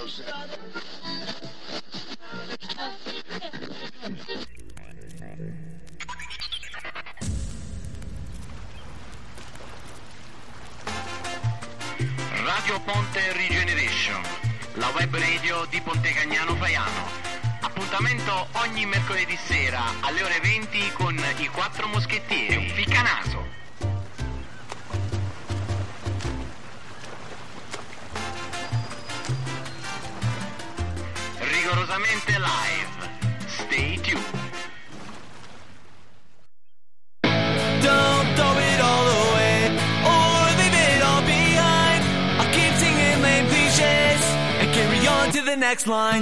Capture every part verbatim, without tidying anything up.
Radio Ponte Regeneration, la web radio di Pontecagnano Faiano. Appuntamento ogni mercoledì sera alle ore venti con i quattro moschettieri. Ficcanaso. Rigorosamente live. Stay tuned. Don't throw it all away or leave it all behind. I'll keep singing lame cliches and carry on to the next line.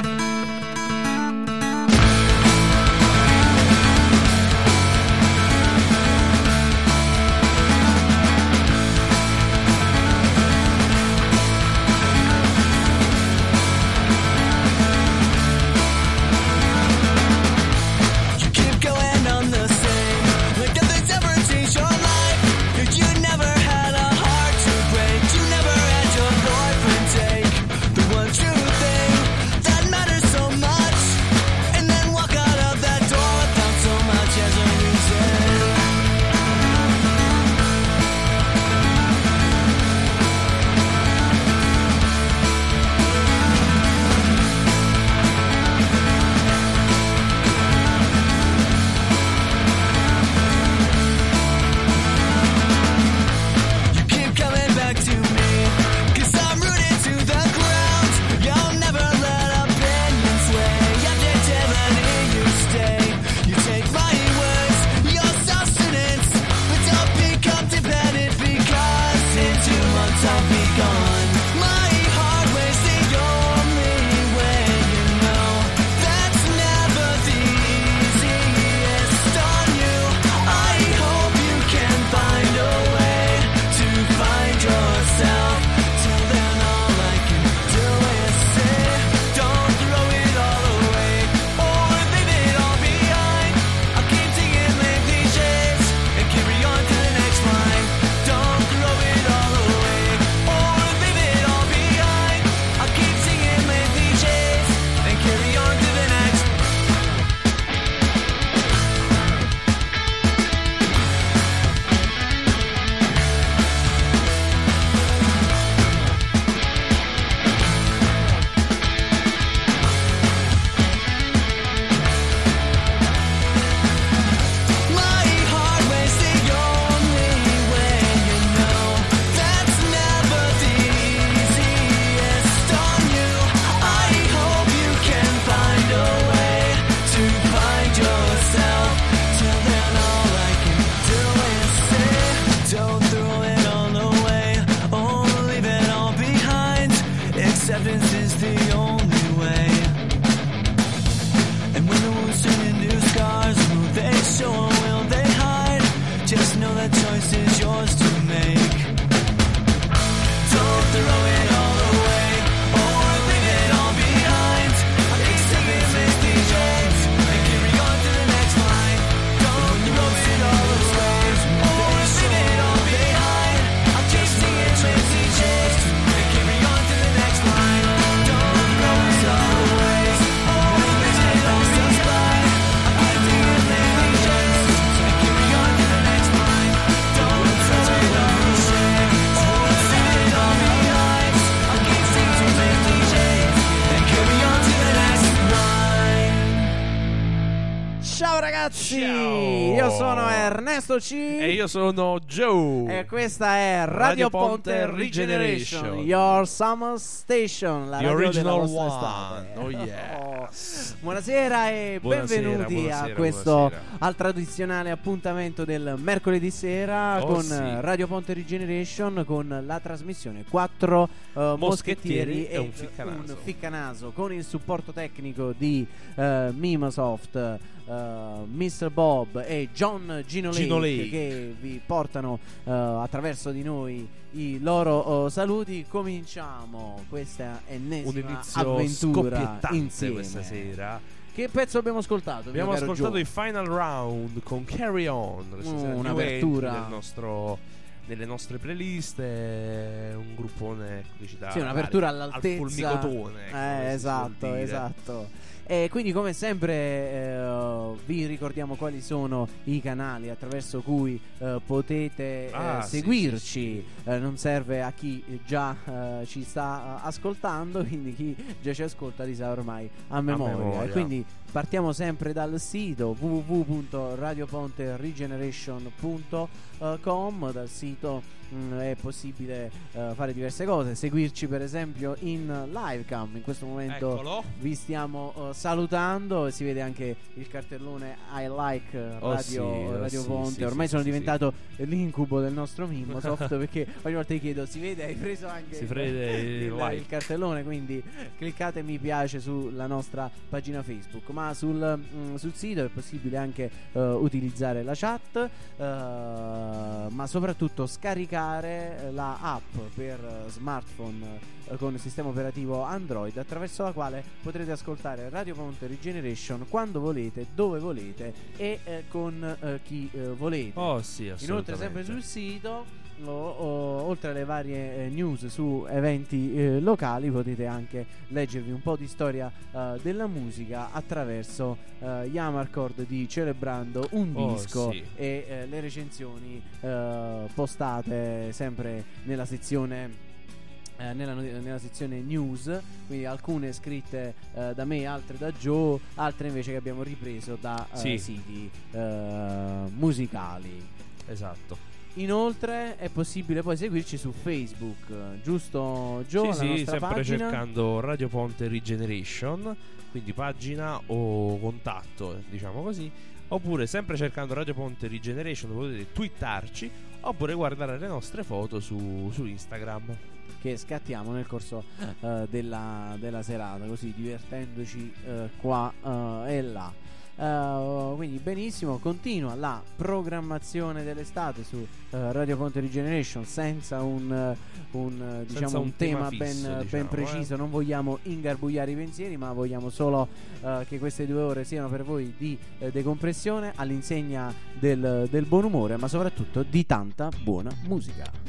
C e io sono Joe e questa è Radio, Radio Ponte, Ponte Regeneration, Regeneration, Your Summer Station, la The radio original della vostra one. estate. Oh yeah. Oh. Buonasera e buonasera, benvenuti buonasera, a questo buonasera. al tradizionale appuntamento del mercoledì sera oh, con sì. Radio Ponte Regeneration, con la trasmissione quattro uh, moschettieri, moschettieri e un ficcanaso. un ficcanaso con il supporto tecnico di uh, Mimasoft, Uh, mister Bob e John Gino Lake, Gino Lake che vi portano uh, attraverso di noi i loro uh, saluti. Cominciamo questa ennesima avventura insieme questa sera. Che pezzo abbiamo ascoltato? Abbiamo ascoltato Joe? il Final Round con Carry On, uh, un'apertura del nostro nelle nostre playlist, è un gruppone che ci dà sì, un'apertura all'altezza, al fulmicotone, eh, esatto, esatto. E quindi come sempre eh, vi ricordiamo quali sono i canali attraverso cui eh, potete ah, eh, seguirci, sì, sì, sì. Eh, non serve a chi già eh, ci sta ascoltando, quindi chi già ci ascolta li sa ormai a memoria, a memoria. E quindi partiamo sempre dal sito w w w punto radio ponte regeneration punto com. Dal sito mh, è possibile uh, fare diverse cose, seguirci per esempio in livecam. In questo momento Eccolo. vi stiamo uh, salutando, si vede anche il cartellone I like uh, oh Radio, sì, Radio sì, Ponte. sì, ormai sì, sono sì, diventato sì. l'incubo del nostro Mimosoft perché ogni volta ti chiedo si vede, hai preso anche si il, il, il, like. il cartellone, quindi cliccate mi piace sulla nostra pagina Facebook, ma sul, mh, sul sito è possibile anche uh, utilizzare la chat, uh, ma soprattutto scaricare la app per uh, smartphone uh, con il sistema operativo Android, attraverso la quale potrete ascoltare Radio Ponte Regeneration quando volete, dove volete e uh, con uh, chi uh, volete. Oh sì, assolutamente. Inoltre sempre sul sito O, o, oltre alle varie eh, news su eventi eh, locali, potete anche leggervi un po' di storia eh, della musica attraverso eh, Yamarcord di Celebrando un oh, disco sì. e eh, le recensioni eh, postate sempre nella sezione eh, nella, nella sezione news, quindi alcune scritte eh, da me, altre da Joe, altre invece che abbiamo ripreso da eh, sì. siti eh, musicali. Esatto. Inoltre è possibile poi seguirci su Facebook, giusto Joe? Sì, la sì, nostra sempre pagina? cercando Radio Ponte Regeneration, quindi pagina o contatto, diciamo così. Oppure sempre cercando Radio Ponte Regeneration potete twittarci, oppure guardare le nostre foto su, su Instagram, che scattiamo nel corso uh, della, della serata, così divertendoci uh, qua uh, e là. Uh, quindi benissimo, continua la programmazione dell'estate su uh, Radio Ponte Regeneration senza un, uh, un, uh, diciamo senza un, un tema, tema ben, fisso, ben diciamo, preciso, eh. non vogliamo ingarbugliare i pensieri, ma vogliamo solo uh, che queste due ore siano per voi di uh, decompressione all'insegna del, del buon umore, ma soprattutto di tanta buona musica.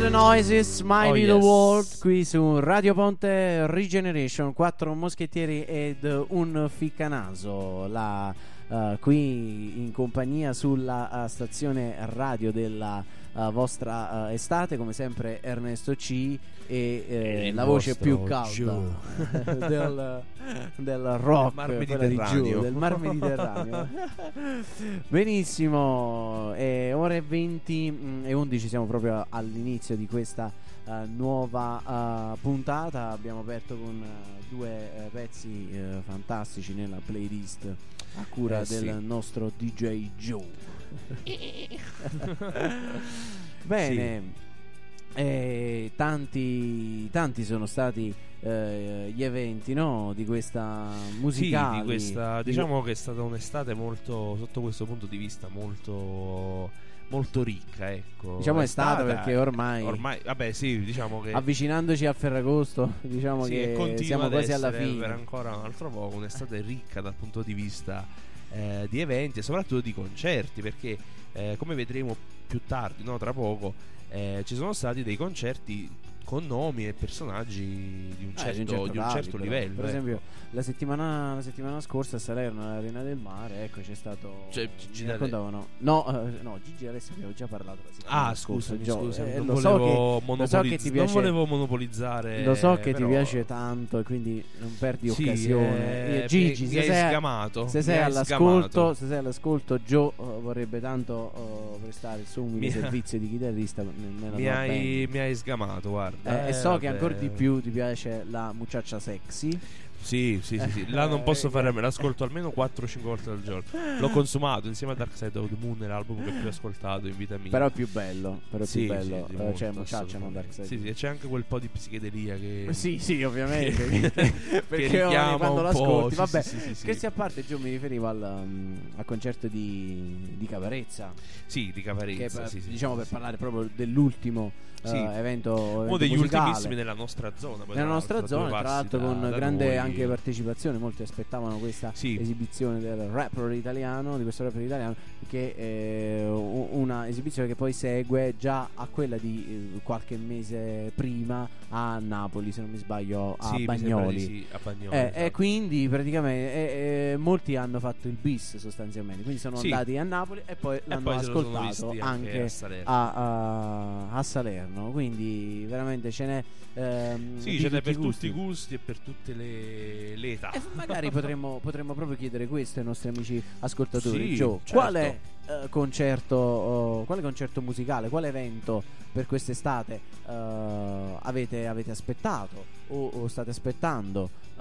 the Noises, My Oh, Little yes. World, qui su Radio Ponte Regeneration, quattro moschettieri ed un ficcanaso, la, uh, qui in compagnia sulla uh, stazione radio della uh, vostra uh, estate, come sempre Ernesto C e, eh, la voce più calda del, del rock, Mar quella di giù, del Mar Mediterraneo. Benissimo, eh, ore venti mh, e undici, siamo proprio all'inizio di questa uh, nuova uh, puntata. Abbiamo aperto con uh, due uh, pezzi uh, fantastici nella playlist a cura eh, del sì. nostro D J Joe. Bene, sì. eh, tanti, tanti sono stati eh, gli eventi, no? Di questa musicale. Sì, di questa, diciamo che è stata un'estate molto, sotto questo punto di vista, molto, molto ricca, ecco. Diciamo è stata perché ormai, ormai, vabbè, sì, diciamo che avvicinandoci a Ferragosto, diciamo sì, che siamo quasi alla fine. Per ancora un altro po', un'estate ricca dal punto di vista eh, di eventi e soprattutto di concerti, perché eh, come vedremo più tardi, no, tra poco, eh, ci sono stati dei concerti con nomi e personaggi di un certo, eh, di un certo, di un certo calibro. livello. Per ecco. esempio, la settimana, la settimana scorsa a Salerno, all'Arena del Mare, ecco, c'è stato. Cioè, Gigi mi raccontavano. No, uh, no, Gigi adesso abbiamo già parlato la settimana Ah, scorsa. scusami, Gio, scusa, eh, non, lo volevo so che, monopolizz- lo so che ti piace, non volevo monopolizzare. Lo so che però... ti piace tanto e quindi non perdi sì, occasione. eh, Gigi, mi, se, mi sei, hai sgamato, se sei mi hai all'ascolto, sgamato. se sei all'ascolto, Joe uh, vorrebbe tanto uh, prestare il suo umile mi servizio di chitarrista n- nella mi tua hai, band. mi hai sgamato, guarda. Eh, eh, e so vabbè. che ancora di più ti piace la muchacha sexy. Sì, sì, sì, sì. Là non posso fare, me l'ascolto almeno quattro cinque volte al giorno. L'ho consumato insieme a Dark Side of the Moon, è l'album che più ho ascoltato in vita mia. Però è più bello, però è sì, più bello. sì, eh, molto, cioè muchacha, non Dark Side. Sì, sì, e c'è anche quel po' di psichedelia che Sì, sì, ovviamente. Perché richiama quando un l'ascolti, po', vabbè, sì, sì, sì, sì, scherzi sì. a parte, Gio, mi riferivo al, um, al concerto di, di Caparezza. Sì, di Caparezza, che, sì, sì, diciamo sì, per sì. parlare proprio dell'ultimo Sì. uh, evento, Uno evento degli musicale. ultimissimi nella nostra zona. poi, Nella tra nostra l'altro, zona, due tra passi l'altro da- con da grande noi. anche partecipazione. Molti aspettavano questa Sì. esibizione del rapper italiano, di questo rapper italiano, che è una esibizione che poi segue già a quella di eh, qualche mese prima a Napoli, se non mi sbaglio, a Sì, mi sembra Bagnoli. di sì, a Bagnoli, Eh, esatto. E quindi praticamente eh, eh, molti hanno fatto il bis sostanzialmente, quindi sono Sì. andati a Napoli e poi l'hanno poi se lo sono ascoltato visti anche, anche a Salerno. a, a- a Salerno, quindi veramente ce n'è ehm, Sì, di ce n'è tutti per i gusti. tutti i gusti e per tutte le, le età. E magari potremmo, potremmo proprio chiedere questo ai nostri amici ascoltatori. Sì, Joe, certo. quale eh, concerto, oh, quale concerto musicale, quale evento per quest'estate eh, avete, avete aspettato o, o state aspettando? Eh,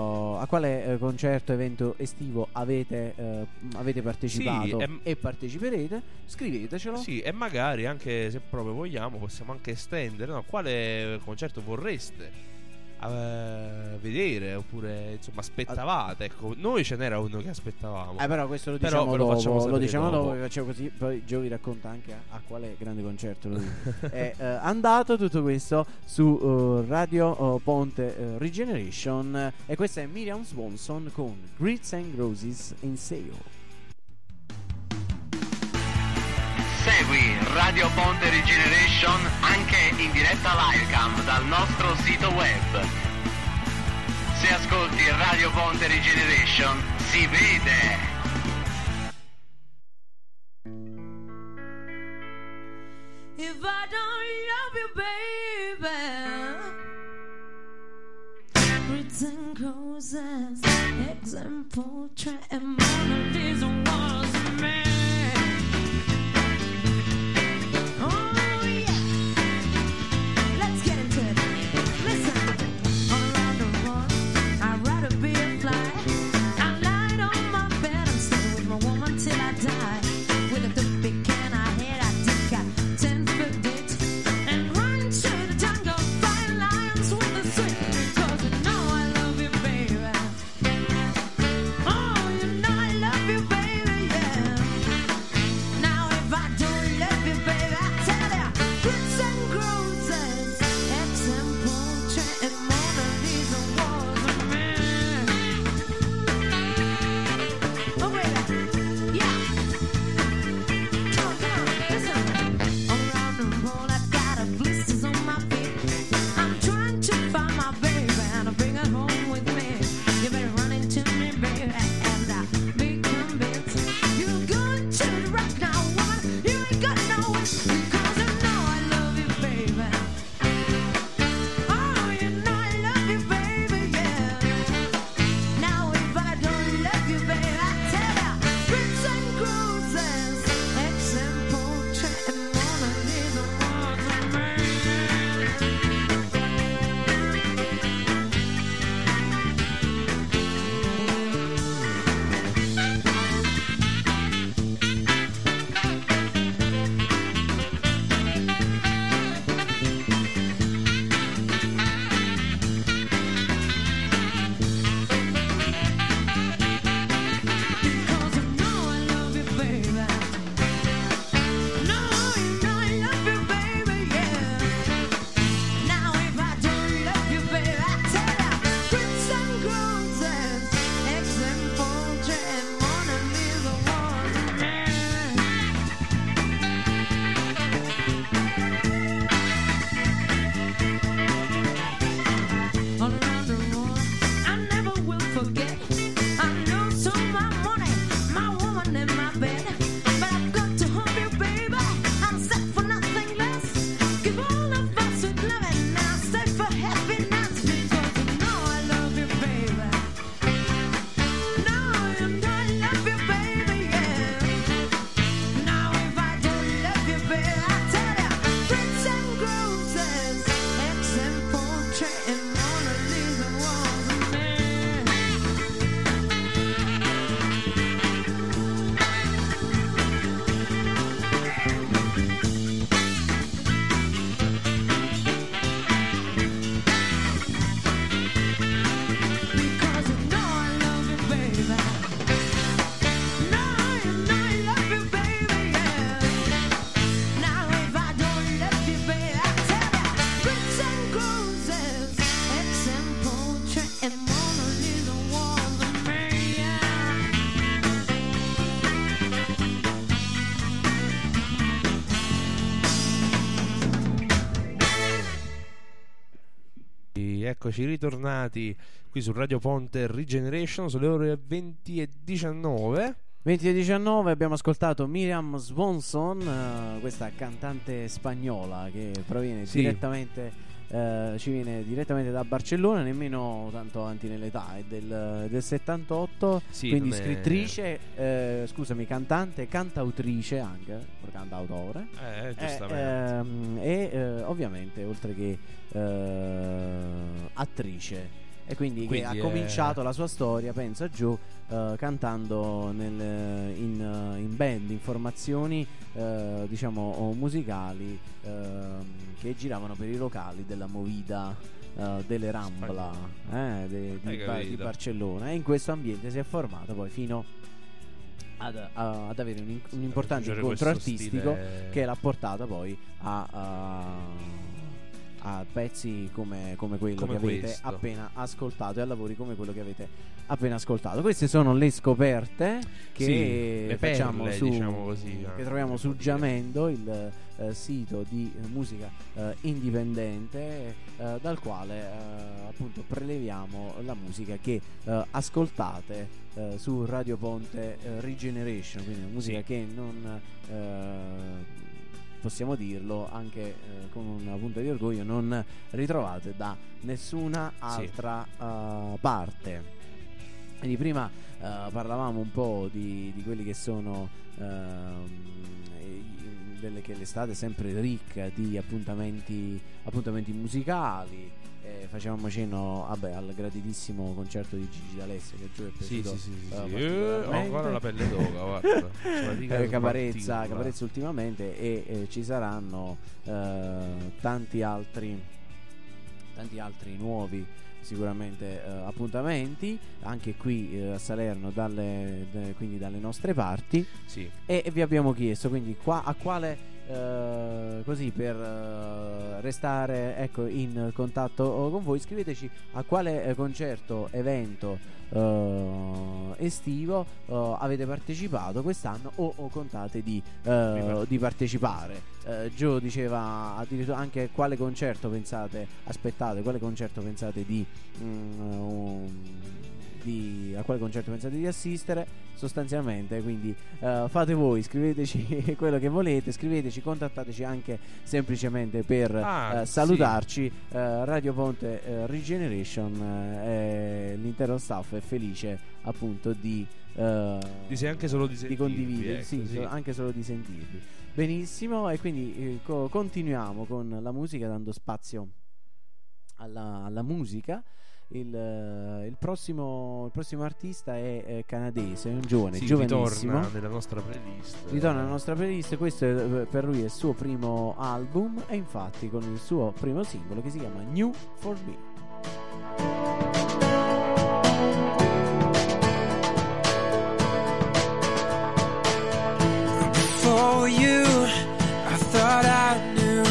a quale eh, concerto, evento estivo avete, eh, avete partecipato Sì, e- e parteciperete? Scrivetecelo. Sì, e magari anche se proprio vogliamo possiamo anche estendere, no? Quale concerto vorreste eh, vedere oppure insomma aspettavate, ecco. Noi ce n'era uno che aspettavamo. Eh, però questo lo Però diciamo ve lo facciamo dopo, lo sapere diciamo dopo. dopo, facciamo così, poi Gio vi racconta anche a, a quale grande concerto lui è eh, andato. Tutto questo su uh, Radio uh, Ponte uh, Regeneration, e questa è Miriam Swanson con Grits and Roses in Sale. Segui Radio Ponte Regeneration anche in diretta livecam dal nostro sito web. Se ascolti Radio Ponte Regeneration si vede. If I don't love you, baby, grits and roses, eggs and poultry, and Mona Lisa was a man. Oh yeah, let's get into it. Listen, all around the world, I'd rather be a fly. I lied on my bed and stay with my woman till I die. With a toothpick in our head, I dig out ten foot ditch and run through the jungle, fight lions with a switch. 'Cause you know I love you, baby. Oh, you know I love you. eccoci ritornati qui su Radio Ponte Regeneration, sono le ore venti e diciannove. venti e diciannove abbiamo ascoltato Miriam Swanson, uh, questa cantante spagnola che proviene Sì. direttamente uh, ci viene direttamente da Barcellona, nemmeno tanto avanti nell'età, è del, del settantotto, Sì, quindi non è- scrittrice, eh, scusami, cantante, cantautrice anche, cantautore. Eh, Eh, giustamente. ehm, e eh, ovviamente oltre che eh, attrice, e quindi, Quindi che ha è- cominciato la sua storia, pensa giù, eh, cantando nel- in, in band, in formazioni eh, diciamo o musicali ehm, che giravano per i locali della movida eh, delle Rambla, eh, de- di, Hai Ba- di capito. Barcellona, e in questo ambiente si è formata poi fino ad, a- ad avere un, in- un importante Raggiungere incontro questo artistico stile- che l'ha portata poi a, a, a pezzi come, come quello Come che avete questo. appena ascoltato, e a lavori come quello che avete appena ascoltato. Queste sono le scoperte che Sì, le facciamo perle, su, diciamo così, che anche, troviamo si su può dire. Giamendo, il eh, sito di musica eh, indipendente, eh, dal quale eh, appunto preleviamo la musica che eh, ascoltate eh, su Radio Ponte eh, Regeneration, quindi una musica Sì. che non eh, possiamo dirlo anche eh, con una punta di orgoglio, non ritrovate da nessuna altra eh, parte. Quindi prima eh, parlavamo un po' di, di quelli che sono ehm, i- delle che l'estate è sempre ricca di appuntamenti, appuntamenti musicali. Eh, facevamo cenno vabbè, al graditissimo concerto di Gigi D'Alessio, che giù è Sì, piaciuto sì, sì, sì, eh, sì. Eh, ho particolarmente. ancora la pelle d'oca, guarda. Sulla diga Eh, Caparezza, smartita. Caparezza ultimamente, e eh, ci saranno eh, tanti altri tanti altri nuovi sicuramente eh, appuntamenti anche qui eh, a Salerno, dalle, de- quindi dalle nostre parti, Sì. e vi abbiamo chiesto quindi qua a quale eh, così per eh, restare ecco in contatto con voi, scriveteci a quale eh, concerto, evento eh, estivo eh, avete partecipato quest'anno, o, o contate di, eh, di partecipare. eh, Gio diceva addirittura anche quale concerto pensate aspettate, quale concerto pensate di, mm, um, di a quale concerto pensate di assistere sostanzialmente, quindi eh, fate voi, scriveteci quello che volete, scriveteci, contattateci anche semplicemente per Ah, eh, salutarci. eh, Radio Ponte eh, Regeneration, eh, e l'intero staff è felice appunto di eh, Dice anche solo di di sentirvi, condividere, ecco, sì, sì. so- anche solo di sentirvi. Benissimo, e quindi eh, co- continuiamo con la musica, dando spazio alla, alla musica. Il, eh, il prossimo, il prossimo artista è eh, canadese, è un giovane, Sì, giovanissimo. ritorna nella nostra playlist. Ritorna nella nostra playlist. Questo è, per lui è il suo primo album, e infatti con il suo primo singolo che si chiama New for Me. For you, I thought I knew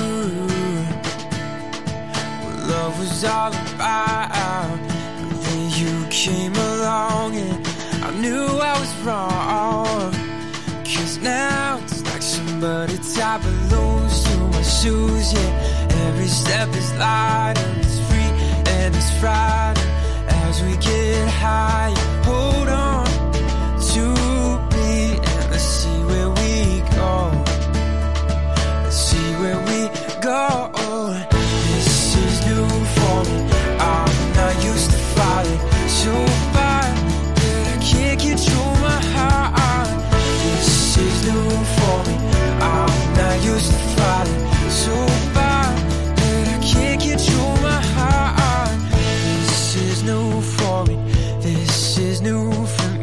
what love was all about. And then you came along and I knew I was wrong. Cause now it's like somebody tied balloons to my shoes, yeah. Every step is lighter, it's free and it's Friday. As we get higher, hold on to me and let's see where we go. Let's see where we go. This is new for me. I'm not used to falling so far that I can't control my heart. This is new for me. I'm not used to falling so far that I can't control my heart. This is new for me. This is new for me.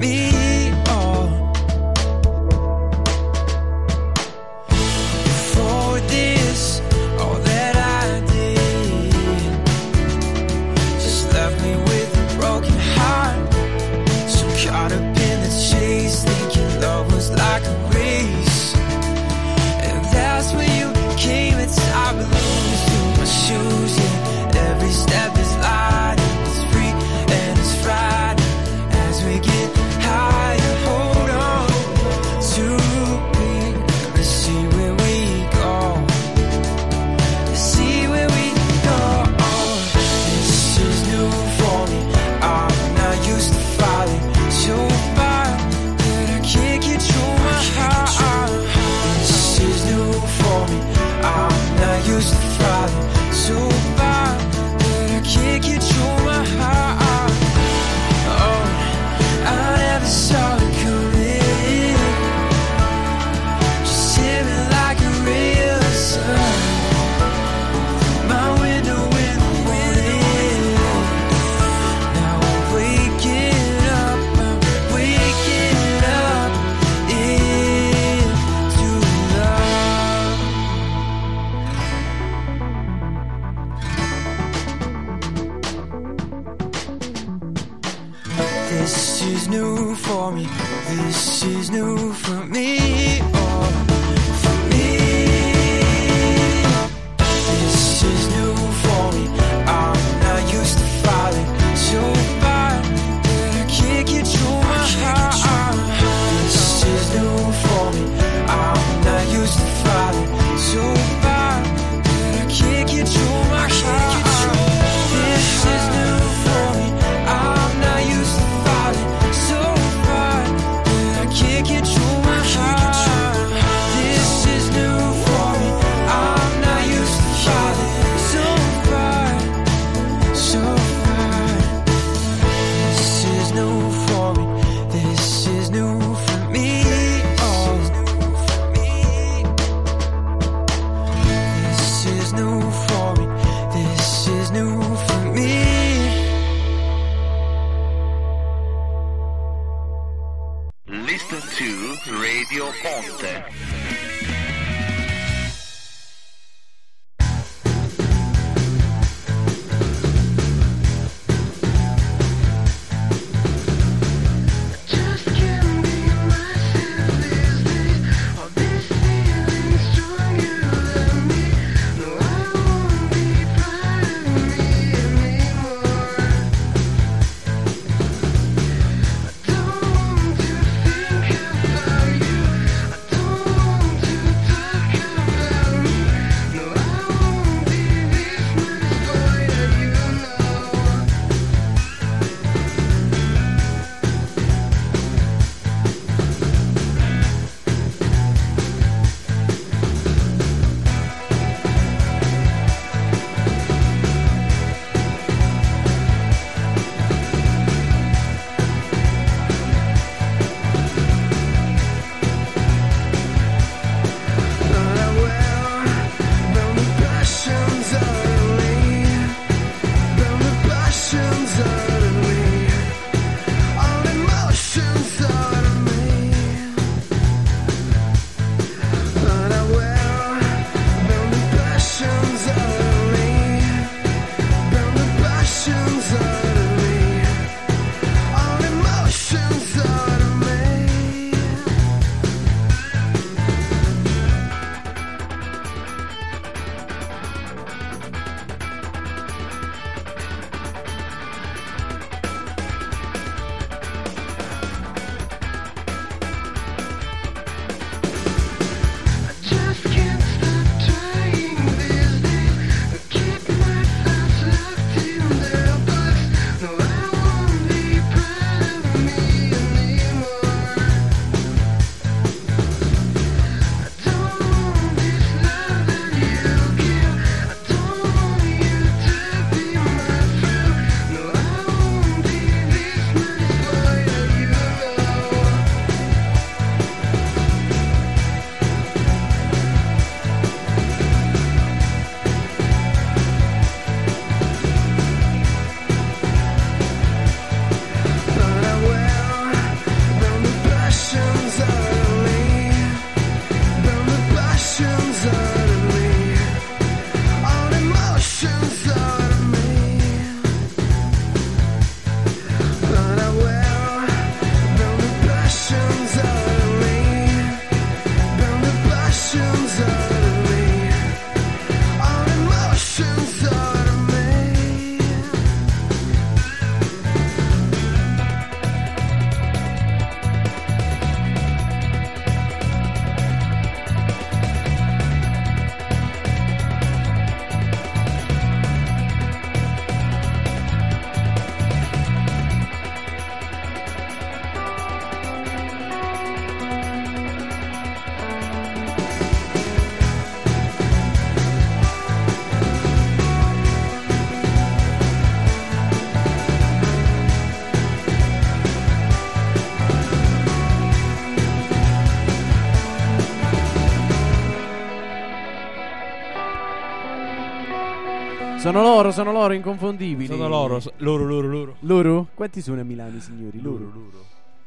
Sono loro, sono loro inconfondibili. Sono loro, so- loro, loro, loro. Loro? Quanti sono a Milano, signori? Loro. Loro, loro.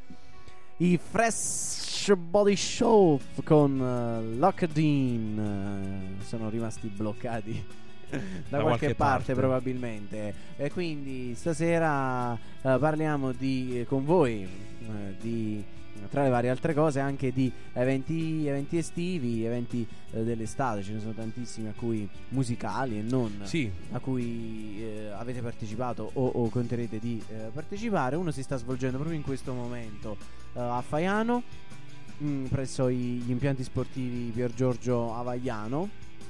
I Fresh Body Show con uh, Locked In uh, sono rimasti bloccati da, Da qualche, qualche parte, parte. probabilmente. E quindi stasera uh, parliamo di, eh, con voi uh, di, tra le varie altre cose, anche di eventi, eventi estivi, eventi eh, dell'estate. Ce ne sono tantissimi a cui musicali e non, Sì, a cui eh, avete partecipato o, o conterete di eh, partecipare. Uno si sta svolgendo proprio in questo momento eh, a Faiano, mh, presso i- gli impianti sportivi Pier Giorgio Avagliano,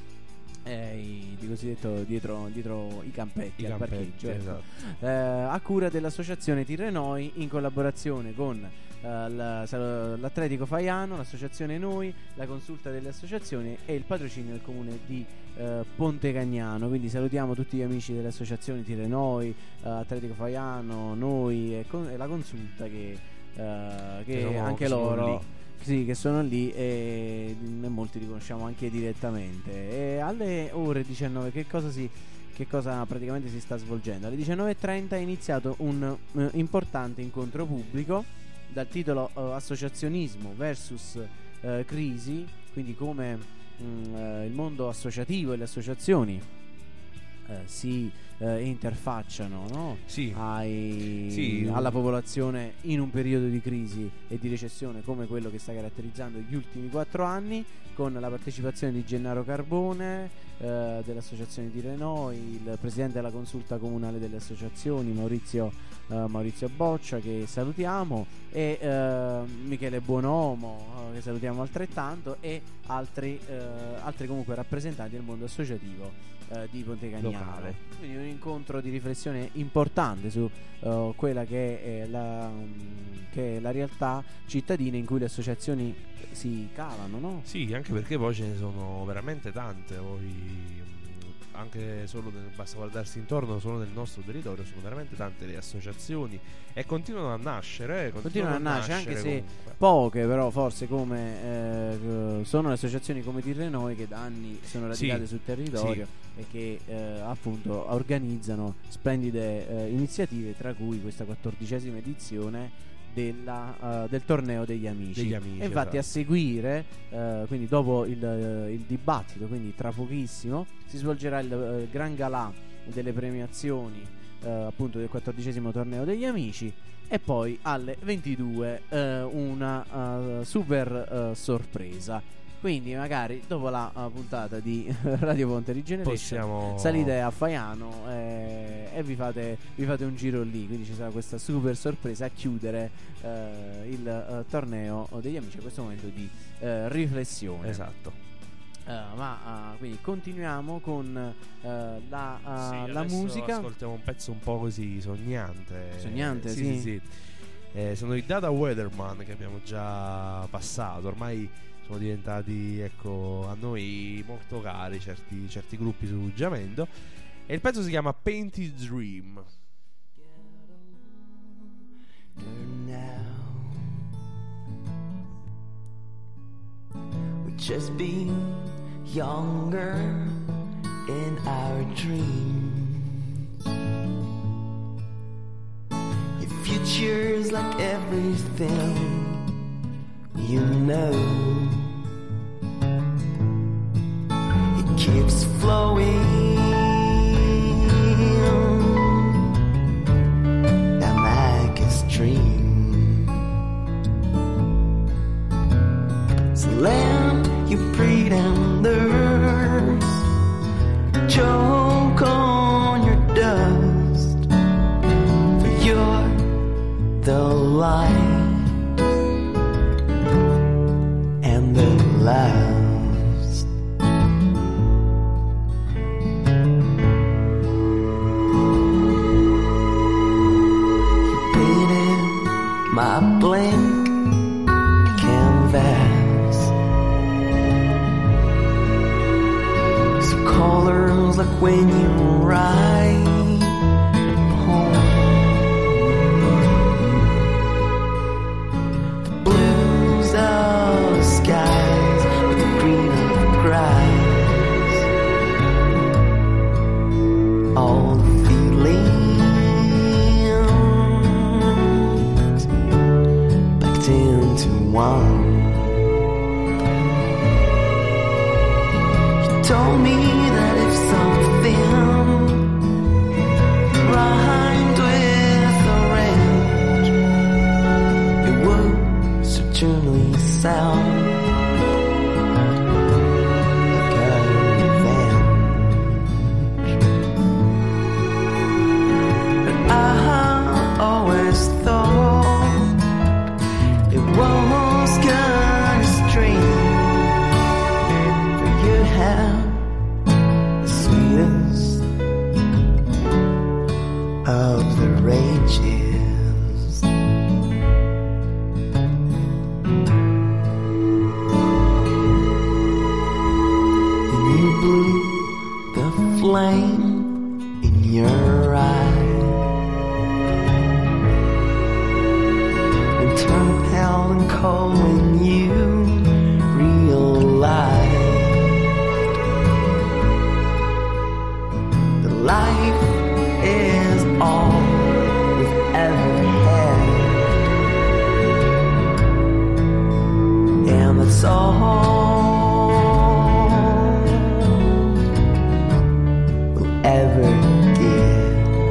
eh, i- di cosiddetto dietro, dietro i campetti i al campetti, parcheggio, ecco. esatto. Eh, a cura dell'associazione Tirrenoi, in collaborazione con eh, la- sal- l'Atletico Faiano, l'associazione Noi, la consulta delle associazioni e il patrocinio del comune di eh, Ponte Cagnano. Quindi salutiamo tutti gli amici delle associazioni Tirrenoi, eh, Atletico Faiano, Noi e, con- e la consulta che, eh, che sono- anche che sono loro lì. sì, che sono lì e, e molti li conosciamo anche direttamente. E alle ore diciannove che cosa si che cosa praticamente si sta svolgendo? Alle diciannove e trenta è iniziato un eh, importante incontro pubblico dal titolo eh, Associazionismo versus eh, crisi, quindi come mh, eh, il mondo associativo e le associazioni eh, si eh, interfacciano, no? Sì, ai- Sì. alla popolazione in un periodo di crisi e di recessione come quello che sta caratterizzando gli ultimi quattro anni, con la partecipazione di Gennaro Carbone, eh, dell'associazione di Renoi, il presidente della consulta comunale delle associazioni Maurizio, eh, Maurizio Boccia, che salutiamo, e eh, Michele Buonomo, eh, che salutiamo altrettanto, e altri, eh, altri comunque rappresentanti del mondo associativo eh, di Ponte Cagnano. Locale. Quindi un incontro di riflessione importante su eh, quella che è, la, mm, che è la realtà cittadina in cui le associazioni si calano, no? sì, anche perché poi ce ne sono veramente tante. Poi mh, anche solo nel, basta guardarsi intorno, solo nel nostro territorio sono veramente tante le associazioni e continuano a nascere. eh, Continuano a nascere, anche se comunque. poche, però forse come eh, sono le associazioni come Tirrenoi, che da anni sono radicate Sì, sul territorio e che eh, appunto organizzano splendide eh, iniziative, tra cui questa quattordicesima edizione della, eh, del torneo degli amici. Degli amici, E infatti esatto. a seguire, eh, quindi dopo il, eh, il dibattito, quindi tra pochissimo, si svolgerà il eh, gran galà delle premiazioni eh, appunto del quattordicesimo torneo degli amici, e poi alle ventidue eh, una eh, super eh, sorpresa. Quindi magari dopo la uh, puntata di Radio Ponte Regeneration Possiamo salite a Faiano eh, e vi fate, vi fate un giro lì. Quindi ci sarà questa super sorpresa a chiudere eh, il eh, torneo degli amici, a questo momento di eh, riflessione. Esatto. Eh, ma uh, quindi continuiamo con uh, la, uh, Sì, la adesso musica. ascoltiamo un pezzo un po' così sognante. Sognante, sì. sì. sì, sì. Eh, sono i Dada Weatherman, che abbiamo già passato. Ormai sono diventati, ecco, a noi molto cari certi, certi gruppi su Giamendo. E il pezzo si chiama Painted Dream. We'd just be younger in our dreams. Your future's like everything you know. It keeps flowing down like a stream. Slam your pretenders, choke on your dust, for you're the light and the last. You painted my blank canvas, so colors like when you write a poem. The blues of skies with the green of grass. told me that if something rhymed with orange, it would certainly sound like a revenge. But I always thought it was kind of strange for you to have the sweetest of the rages. Then you blew the flame in your eye and turned pale and cold when you realized that life is all we've ever had, and that's all we'll ever get.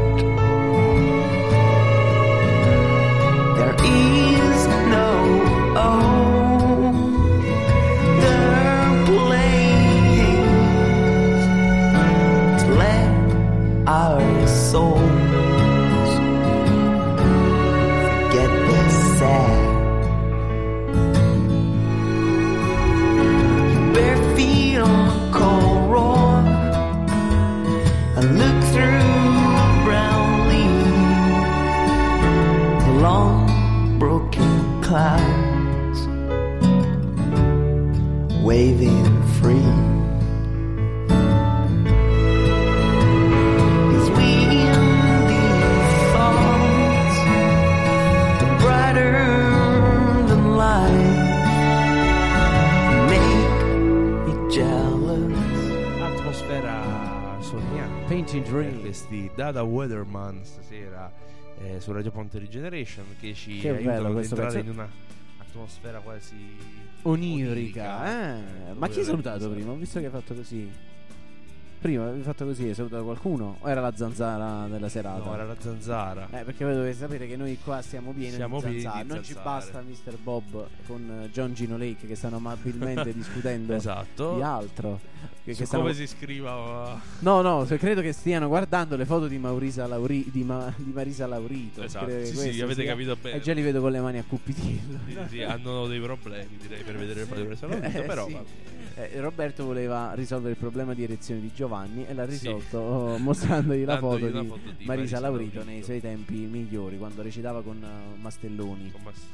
There is no other place to let our souls forget the sad. Bare feet on the cold road, I look through brown leaves, the long broken clouds waving free. These windy thoughts, the brighter than light, make me jealous. Atmosfera sognante. Painting Per Dream. questi Dada Weatherman stasera eh, su Radio Ponte Regeneration, che ci Che bello aiutano ad questo entrare pezzo. in una atmosfera quasi Onirica, eh. Ma chi hai Dove- salutato prima? Ho visto che hai fatto così. Prima avevi fatto così, hai salutato qualcuno? O era la zanzara della serata? No, era la zanzara. Eh, perché voi dovete sapere che noi qua stiamo pieni Siamo di pieni di zanzare. Non ci zanzare. basta mister Bob con eh, John Gino Lake che stanno amabilmente discutendo Esatto. di altro. Che, Su che stanno... come si scriva. No, no, se- credo che stiano guardando le foto di Maurisa Lauri... di, Ma- di Marisa Laurito. Esatto, Credo che sì, questo sì, avete sia- capito bene. E già li vedo con le mani a cupitillo. Sì, sì, hanno dei problemi, direi, per vedere le foto di Marisa Laurito, Eh, però sì. vabbè. Eh, Roberto voleva risolvere il problema di erezione di Giovanni e l'ha Sì. risolto oh, mostrandogli la Dandogli foto una di, foto di Marisa Marisa Laurito Laurito. nei suoi tempi migliori, quando recitava con uh, Mastelloni. Con Mas-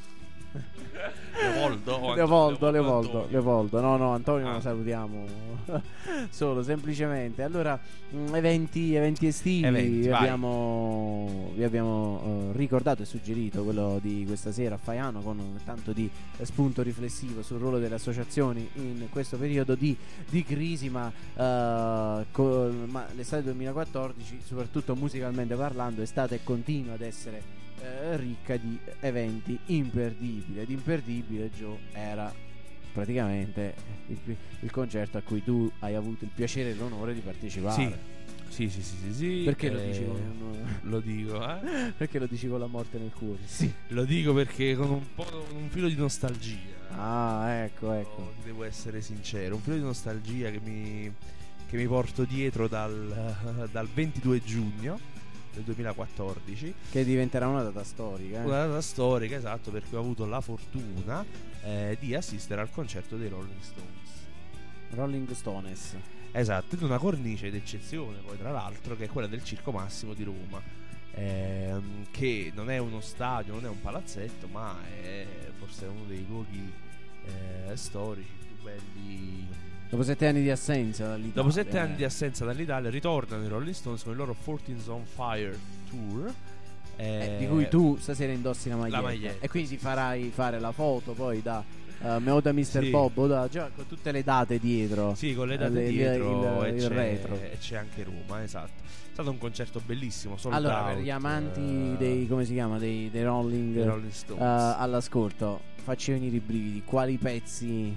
Leopoldo o Leopoldo, Antonio? Leopoldo, Antonio. Leopoldo. No, no, Antonio Ah. lo salutiamo. Solo, semplicemente. Allora, mh, eventi, eventi estivi. Eventi, vi vai. abbiamo, vi abbiamo eh, ricordato e suggerito quello di questa sera a Faiano, con tanto di eh, spunto riflessivo sul ruolo delle associazioni in questo periodo di, di crisi, ma, eh, col- ma l'estate duemilaquattordici, soprattutto musicalmente parlando, è stata e continua ad essere eh, ricca di eventi imperdibili. Ed imperdibile, Joe, era praticamente il, pi- il concerto a cui tu hai avuto il piacere e l'onore di partecipare. Sì, sì, sì, sì, sì. Perché lo eh, dici con un- Lo dico, eh? Perché lo dici con la morte nel cuore? Sì. Lo dico perché con un po' con un filo di nostalgia. Ah, ecco, ecco. Oh, devo essere sincero, un filo di nostalgia che mi, che mi porto dietro dal, dal ventidue giugno del duemilaquattordici. Che diventerà una data storica. Eh? Una data storica, esatto, perché ho avuto la fortuna eh, di assistere al concerto dei Rolling Stones. Rolling Stones. Esatto, in una cornice d'eccezione, poi tra l'altro, che è quella del Circo Massimo di Roma, ehm, che non è uno stadio, non è un palazzetto, ma è forse uno dei luoghi eh, storici più belli. Dopo sette anni di assenza dall'Italia. Dopo sette eh. anni di assenza dall'Italia ritornano i Rolling Stones con il loro fourteenth on Fire Tour, Eh, eh, di cui tu stasera indossi la maglietta. la maglietta. E quindi farai fare la foto poi da uh, o da mister Sì. Bob o da, già, con tutte le date dietro. Sì, con le date Eh, il- dietro il- e, il c'è, retro. e c'è anche Roma, esatto. È stato un concerto bellissimo, sold Allora, out, per gli amanti eh, dei, come si chiama, dei, dei Rolling, dei Rolling Stones. eh, all'ascolto, facci venire i brividi. Quali pezzi,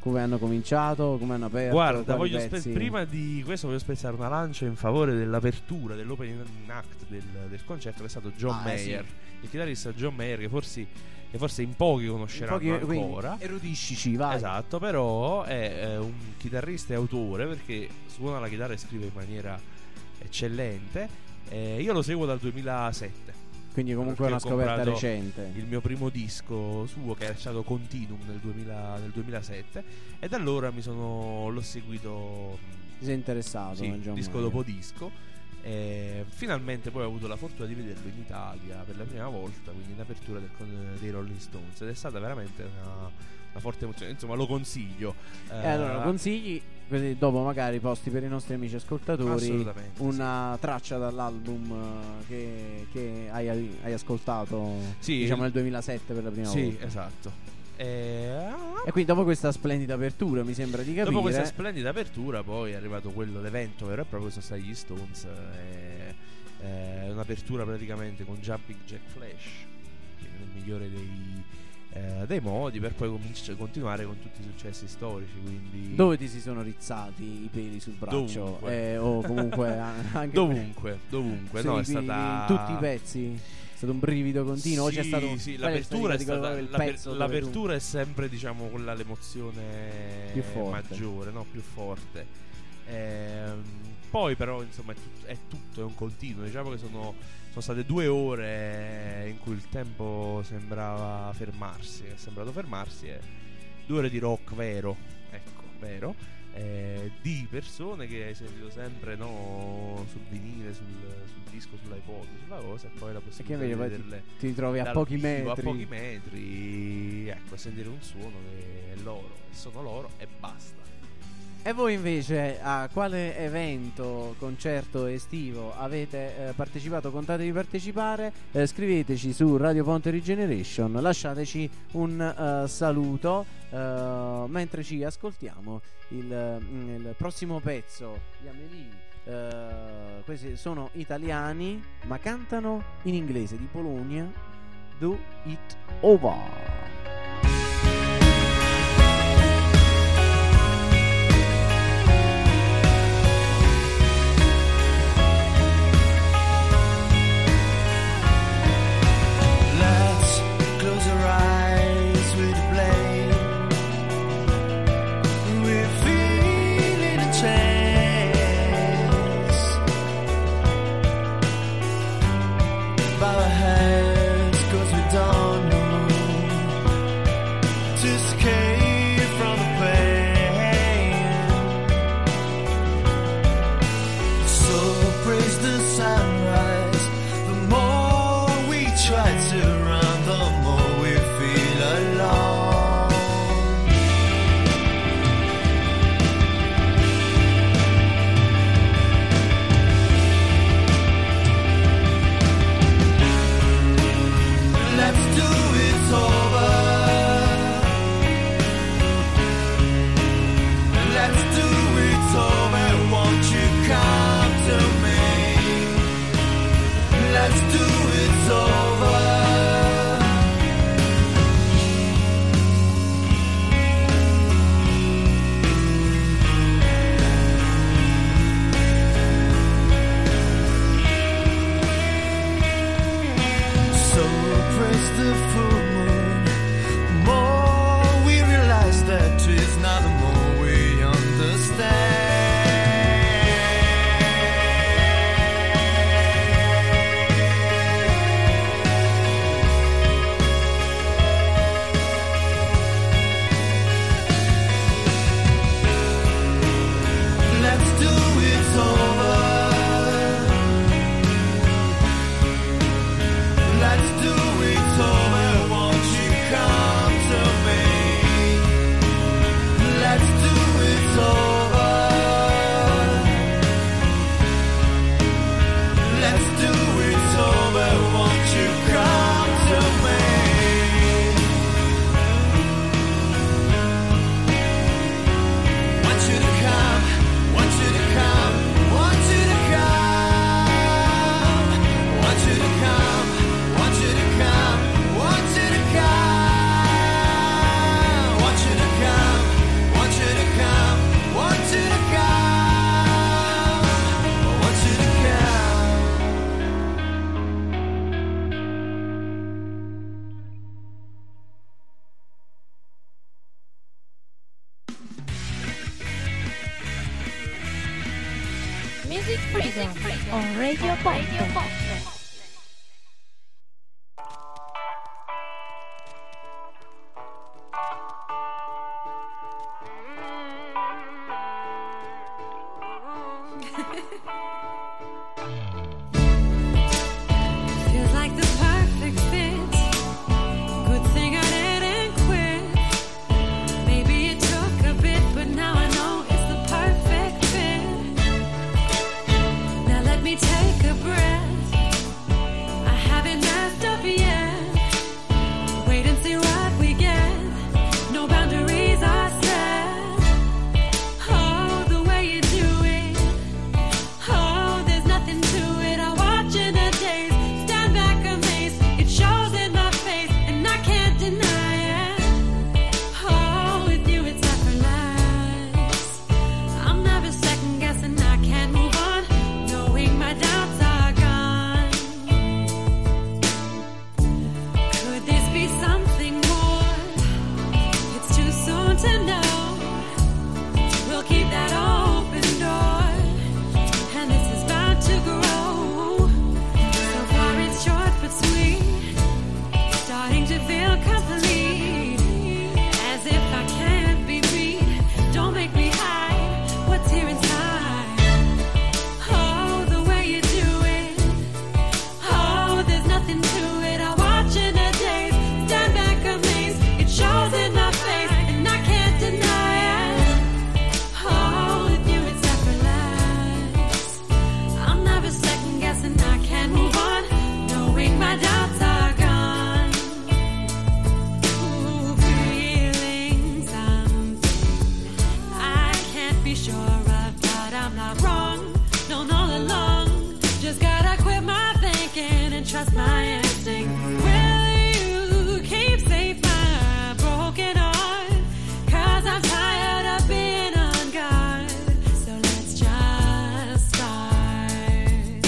come hanno cominciato, come hanno aperto. Guarda, quali voglio pezzi? spe- prima di questo voglio spezzare una lancia in favore dell'apertura, dell'opening act del, del concerto, che è stato John Ah, Mayer, sì. il chitarrista John Mayer, che forse, che forse in pochi conosceranno Pochi- quindi, ancora. erudiscici, vai. Esatto, però è eh, un chitarrista e autore, perché suona la chitarra e scrive in maniera eccellente. Eh, io lo seguo dal duemilasette. Quindi comunque è una Perché ho scoperta comprato recente. Il mio primo disco suo, che era stato Continuum nel, duemila, nel duemilasette, e da allora mi sono l'ho seguito, Ti sei interessato? sì, a John disco Mayer? dopo disco, e finalmente poi ho avuto la fortuna di vederlo in Italia per la prima volta, quindi in apertura del, con- dei Rolling Stones, ed è stata veramente una, una forte emozione. Insomma, lo consiglio. E allora lo consigli, così dopo magari posti per i nostri amici ascoltatori Assolutamente, una traccia dall'album eh, che, che hai, hai ascoltato, Sì, diciamo il- nel duemilasette per la prima sì, volta. esatto. E, E quindi dopo questa splendida apertura, mi sembra di capire, dopo questa splendida apertura, poi è arrivato quello, l'evento vero e proprio, sono stati gli Stones. E, è un'apertura praticamente con Jumping Jack Flash, quindi nel migliore dei, eh, dei modi, per poi cominci- continuare con tutti i successi storici. Quindi dove ti si sono rizzati i peli sul braccio? Dovunque. Eh, o comunque anche dovunque, dovunque. Sì, No, è quindi stata in tutti i pezzi. È stato un brivido continuo. o Sì, c'è stato un... sì, qual l'apertura è stato stata il l'aper- pezzo dove l'apertura è sempre, diciamo, quella l'emozione Più forte. maggiore, no? Più forte. Ehm, poi però insomma è, tut- è tutto, è un continuo. Diciamo che sono, sono state due ore in cui il tempo sembrava fermarsi, è sembrato fermarsi, e due ore di rock vero, ecco, vero, eh, di persone che hai sentito sempre, no, sul vinile, sul, sul disco, sull'iPod, sulla cosa, e poi la E che possibilità invece di poi ti, vederle ti trovi a dal pochi vivo, metri. a pochi metri, ecco, sentire un suono che è loro, e sono loro e basta. E voi invece a quale evento, concerto estivo avete eh, partecipato? Contate di partecipare? Eh, scriveteci su Radio Ponte Regeneration, lasciateci un eh, saluto eh, mentre ci ascoltiamo il, mm, il prossimo pezzo, gli Amelie. Eh, questi sono italiani ma cantano in inglese, di Bologna. Do It Over. Let's close our eyes with blame. We're feeling a chance. Bow our heads 'cause we don't know Music Freedom on Radio Pop. Feels like the perfect fit. Good thing I didn't quit. Maybe it took a bit, but now I know it's the perfect fit. Now let me take a breath. I haven't messed up yet. Wait and see what we get. No boundaries are set. Oh, the way you do it. Oh, there's nothing to it. I watch in a daze, stand back amazed. It shows in my face, and I can't deny it. Oh, with you it's effortless. I'm never second guessing. I can't move on, knowing my doubts are gone. Could this be something more? It's too soon to know. We'll keep that open door, and this is bound to grow. So far it's short but sweet, starting to feel complete, as if I can't be beat. Don't make me hide what's here inside. Oh, the way you do it. Oh, there's nothing to it. I watch in a daze, stand back amazed. It shows in my face, and I can't deny it. Oh, with you it's effortless. I'm never second guessing. I can't move on, knowing my doubts are gone. Ooh, feeling something I can't be sure of, but I'm not wrong. Known all along. Just gotta quit my thinking and trust my instinct. Will you keep safe my broken heart? 'Cause I'm tired of being on guard. So let's just start.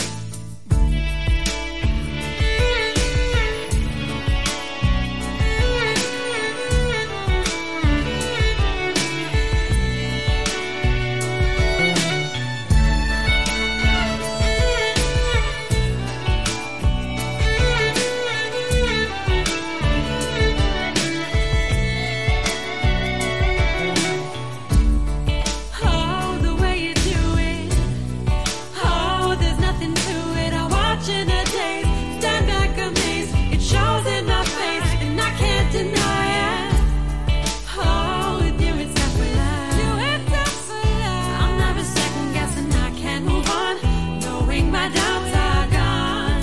Oh, the way you do it. Oh, there's nothing to it. I watch in a daze, stand back amazed. It shows in my face, and I can't deny it. Oh, with you it's effortless. I'm never second guessing. I can't move on, knowing my doubts are gone.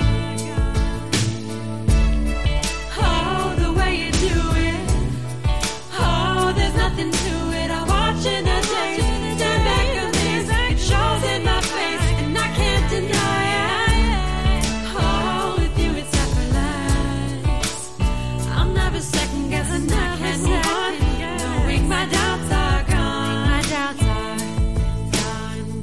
Oh, the way you do it. Oh, there's nothing to it. I watch in a daze, stand back amazed. It shows in my face, and I can't deny it. Oh, with you it's effortless. I'm never second guessing. I can't move on, knowing my doubts are gone. My doubts are gone.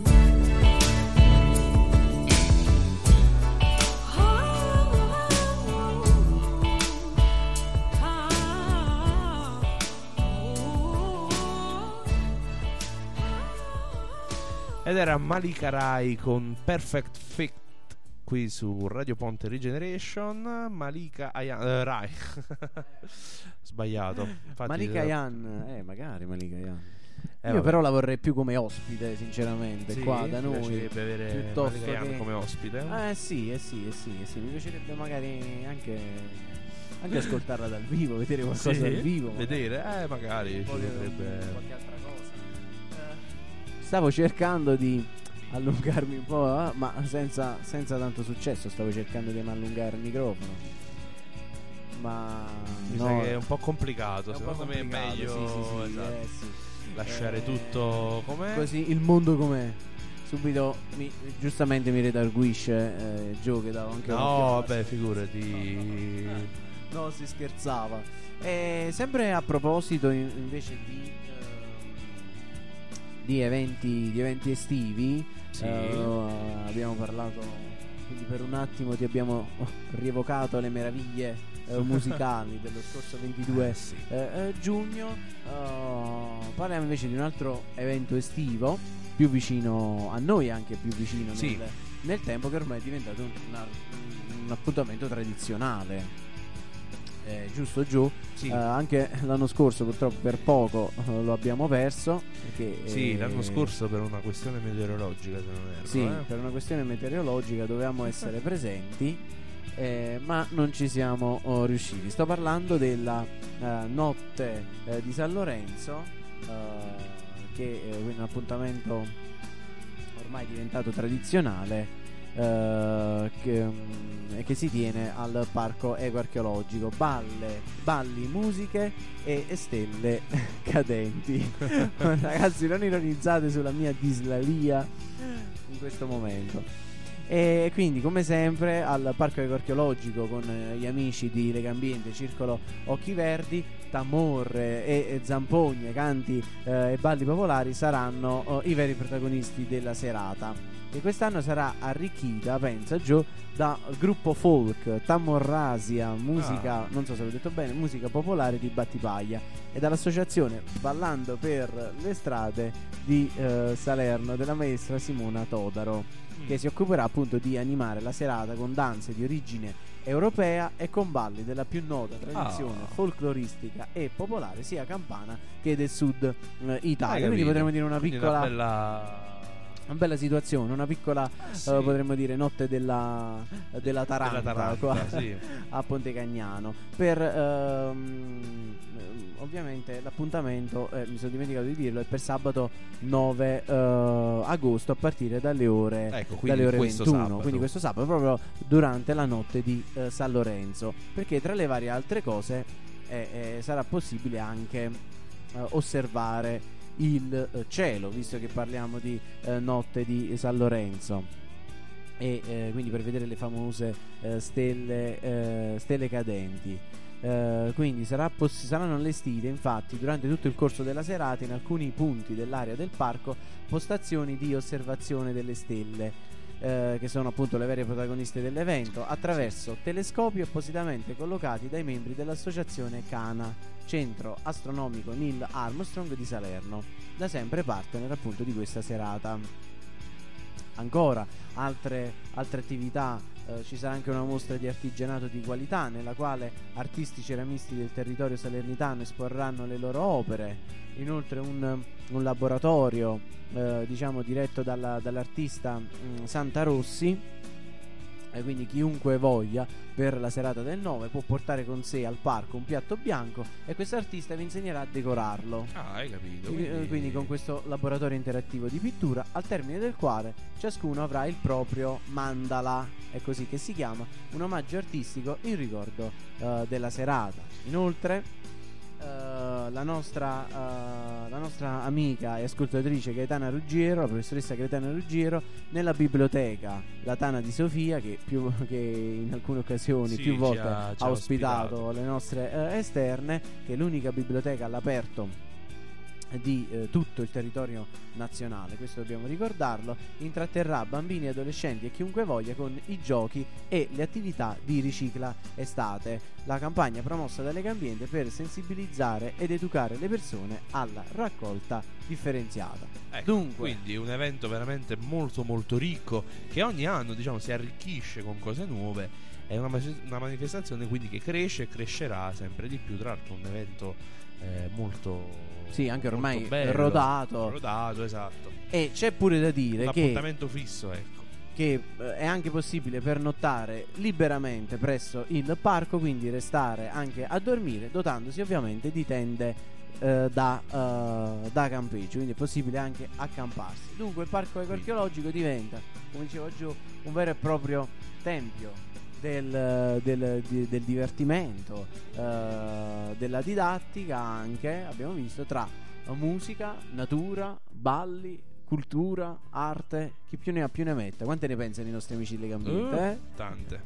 Ed era Malika Rai con Perfect Fit qui su Radio Ponte Regeneration. Malika Ayan, eh, Rai sbagliato. Infatti, Malika eh, Yan, eh, magari Malika Yan. eh, Io vabbè. però la vorrei più come ospite, sinceramente, Sì, qua da mi noi. piacerebbe avere piuttosto Malika Ayan che- come ospite. Eh sì, eh sì, eh sì, eh sì. Mi piacerebbe magari anche, anche ascoltarla dal vivo, vedere qualcosa Sì, dal vivo. magari. vedere, eh, magari Un ci po' di- potrebbe. qualche altra cosa. Eh, Stavo cercando di allungarmi un po', eh, ma senza, senza tanto successo. Stavo cercando di allungare il microfono, ma Mi no, sa che è un po' complicato. è un Secondo po' me è complicato, meglio sì, sì, sì, esatto, eh, sì. lasciare Eh, tutto com'è. Così il mondo com'è. Subito mi, giustamente mi redarguisce eh, Gio, che dava anche No, un'occhiata. vabbè, figurati. No, si scherzava. E sempre a proposito in- invece di ehm, di eventi di eventi estivi, Sì. eh, abbiamo parlato, quindi per un attimo ti abbiamo rievocato le meraviglie eh, musicali dello scorso ventidue Eh, sì. eh, eh, giugno. Eh, parliamo invece di un altro evento estivo più vicino a noi, anche più vicino Sì. nel, nel tempo, che ormai è diventato un, una- un appuntamento tradizionale. Eh, giusto giù. Sì. Eh, anche l'anno scorso purtroppo per poco eh, lo abbiamo perso perché, Sì, eh, l'anno scorso per una questione meteorologica, se non erro. sì, eh. per una questione meteorologica dovevamo essere presenti, eh, ma non ci siamo oh, riusciti. Sto parlando della eh, notte eh, di San Lorenzo, eh, che è un appuntamento ormai diventato tradizionale, eh, che, mm, e che si tiene al parco eco archeologico. Balle, balli, musiche e, e stelle cadenti. Ragazzi, non ironizzate sulla mia dislalia in questo momento. E quindi, come sempre, al parco eco archeologico con eh, gli amici di Legambiente, Circolo Occhi Verdi, tamorre e, e zampogne, canti eh, e balli popolari saranno oh, i veri protagonisti della serata, che quest'anno sarà arricchita, pensa Gio, da gruppo folk Tamorrasia, musica, Ah. non so se l'ho detto bene, musica popolare di Battipaglia, e dall'associazione Ballando per le strade di eh, Salerno della maestra Simona Todaro, che si occuperà appunto di animare la serata con danze di origine europea e con balli della più nota tradizione Ah. folcloristica e popolare sia campana che del sud eh, Italia. Hai Quindi capito? potremmo dire una Quindi piccola una bella... una bella situazione, una piccola sì. eh, potremmo dire notte della, della Taranta, Della Taranta, qua sì. a Ponte Cagnano. Per ehm, ovviamente l'appuntamento, eh, mi sono dimenticato di dirlo, è per sabato nove eh, agosto a partire dalle ore, Ecco, quindi dalle ore questo ventuno, sabato. quindi questo sabato proprio durante la notte di eh, San Lorenzo, perché tra le varie altre cose eh, eh, sarà possibile anche eh, osservare il eh, cielo, visto che parliamo di eh, notte di San Lorenzo, e eh, quindi per vedere le famose eh, stelle, eh, stelle cadenti. Eh, quindi sarà poss- saranno allestite infatti durante tutto il corso della serata in alcuni punti dell'area del parco postazioni di osservazione delle stelle, eh, che sono appunto le vere protagoniste dell'evento, attraverso telescopi appositamente collocati dai membri dell'associazione Cana, Centro Astronomico Neil Armstrong di Salerno, da sempre partner appunto di questa serata. Ancora altre, altre attività, eh, ci sarà anche una mostra di artigianato di qualità nella quale artisti ceramisti del territorio salernitano esporranno le loro opere. Inoltre un, un laboratorio eh, diciamo diretto dalla, dall'artista mh, Santa Rossi, e quindi chiunque voglia per la serata del nove può portare con sé al parco un piatto bianco e questo artista vi insegnerà a decorarlo. Ah, hai capito. Quindi, Quindi, quindi con questo laboratorio interattivo di pittura, al termine del quale ciascuno avrà il proprio mandala, è così che si chiama, un omaggio artistico in ricordo eh, della serata. Inoltre eh, la nostra eh, la nostra amica e ascoltatrice Gaetana Ruggiero, la professoressa Gaetana Ruggiero, nella biblioteca La Tana di Sofia, che, più, che in alcune occasioni Sì, più ci volte ha- ha, ci ha ospitato, ospitato. le nostre eh, esterne, che è l'unica biblioteca all'aperto di eh, tutto il territorio nazionale, questo dobbiamo ricordarlo, intratterrà bambini, adolescenti e chiunque voglia con i giochi e le attività di Ricicla Estate, la campagna promossa da Legambiente per sensibilizzare ed educare le persone alla raccolta differenziata. ecco, Dunque, quindi un evento veramente molto molto ricco, che ogni anno, diciamo, si arricchisce con cose nuove. È una, mas- una manifestazione quindi che cresce e crescerà sempre di più. Tra l'altro un evento eh, molto sì, anche ormai molto bello, rodato. rodato, esatto. E c'è pure da dire Un che appuntamento fisso, ecco. che eh, è anche possibile pernottare liberamente presso il parco, quindi restare anche a dormire, dotandosi ovviamente di tende eh, da, eh, da campeggio, quindi è possibile anche accamparsi. Dunque il parco ecoarcheologico diventa, come dicevo giù, un vero e proprio tempio del, del, di- del divertimento, eh, della didattica anche, abbiamo visto, tra musica, natura, balli, cultura, arte, chi più ne ha più ne metta. Quante ne pensano i nostri amici di Legambiente? Uh, eh? Tante.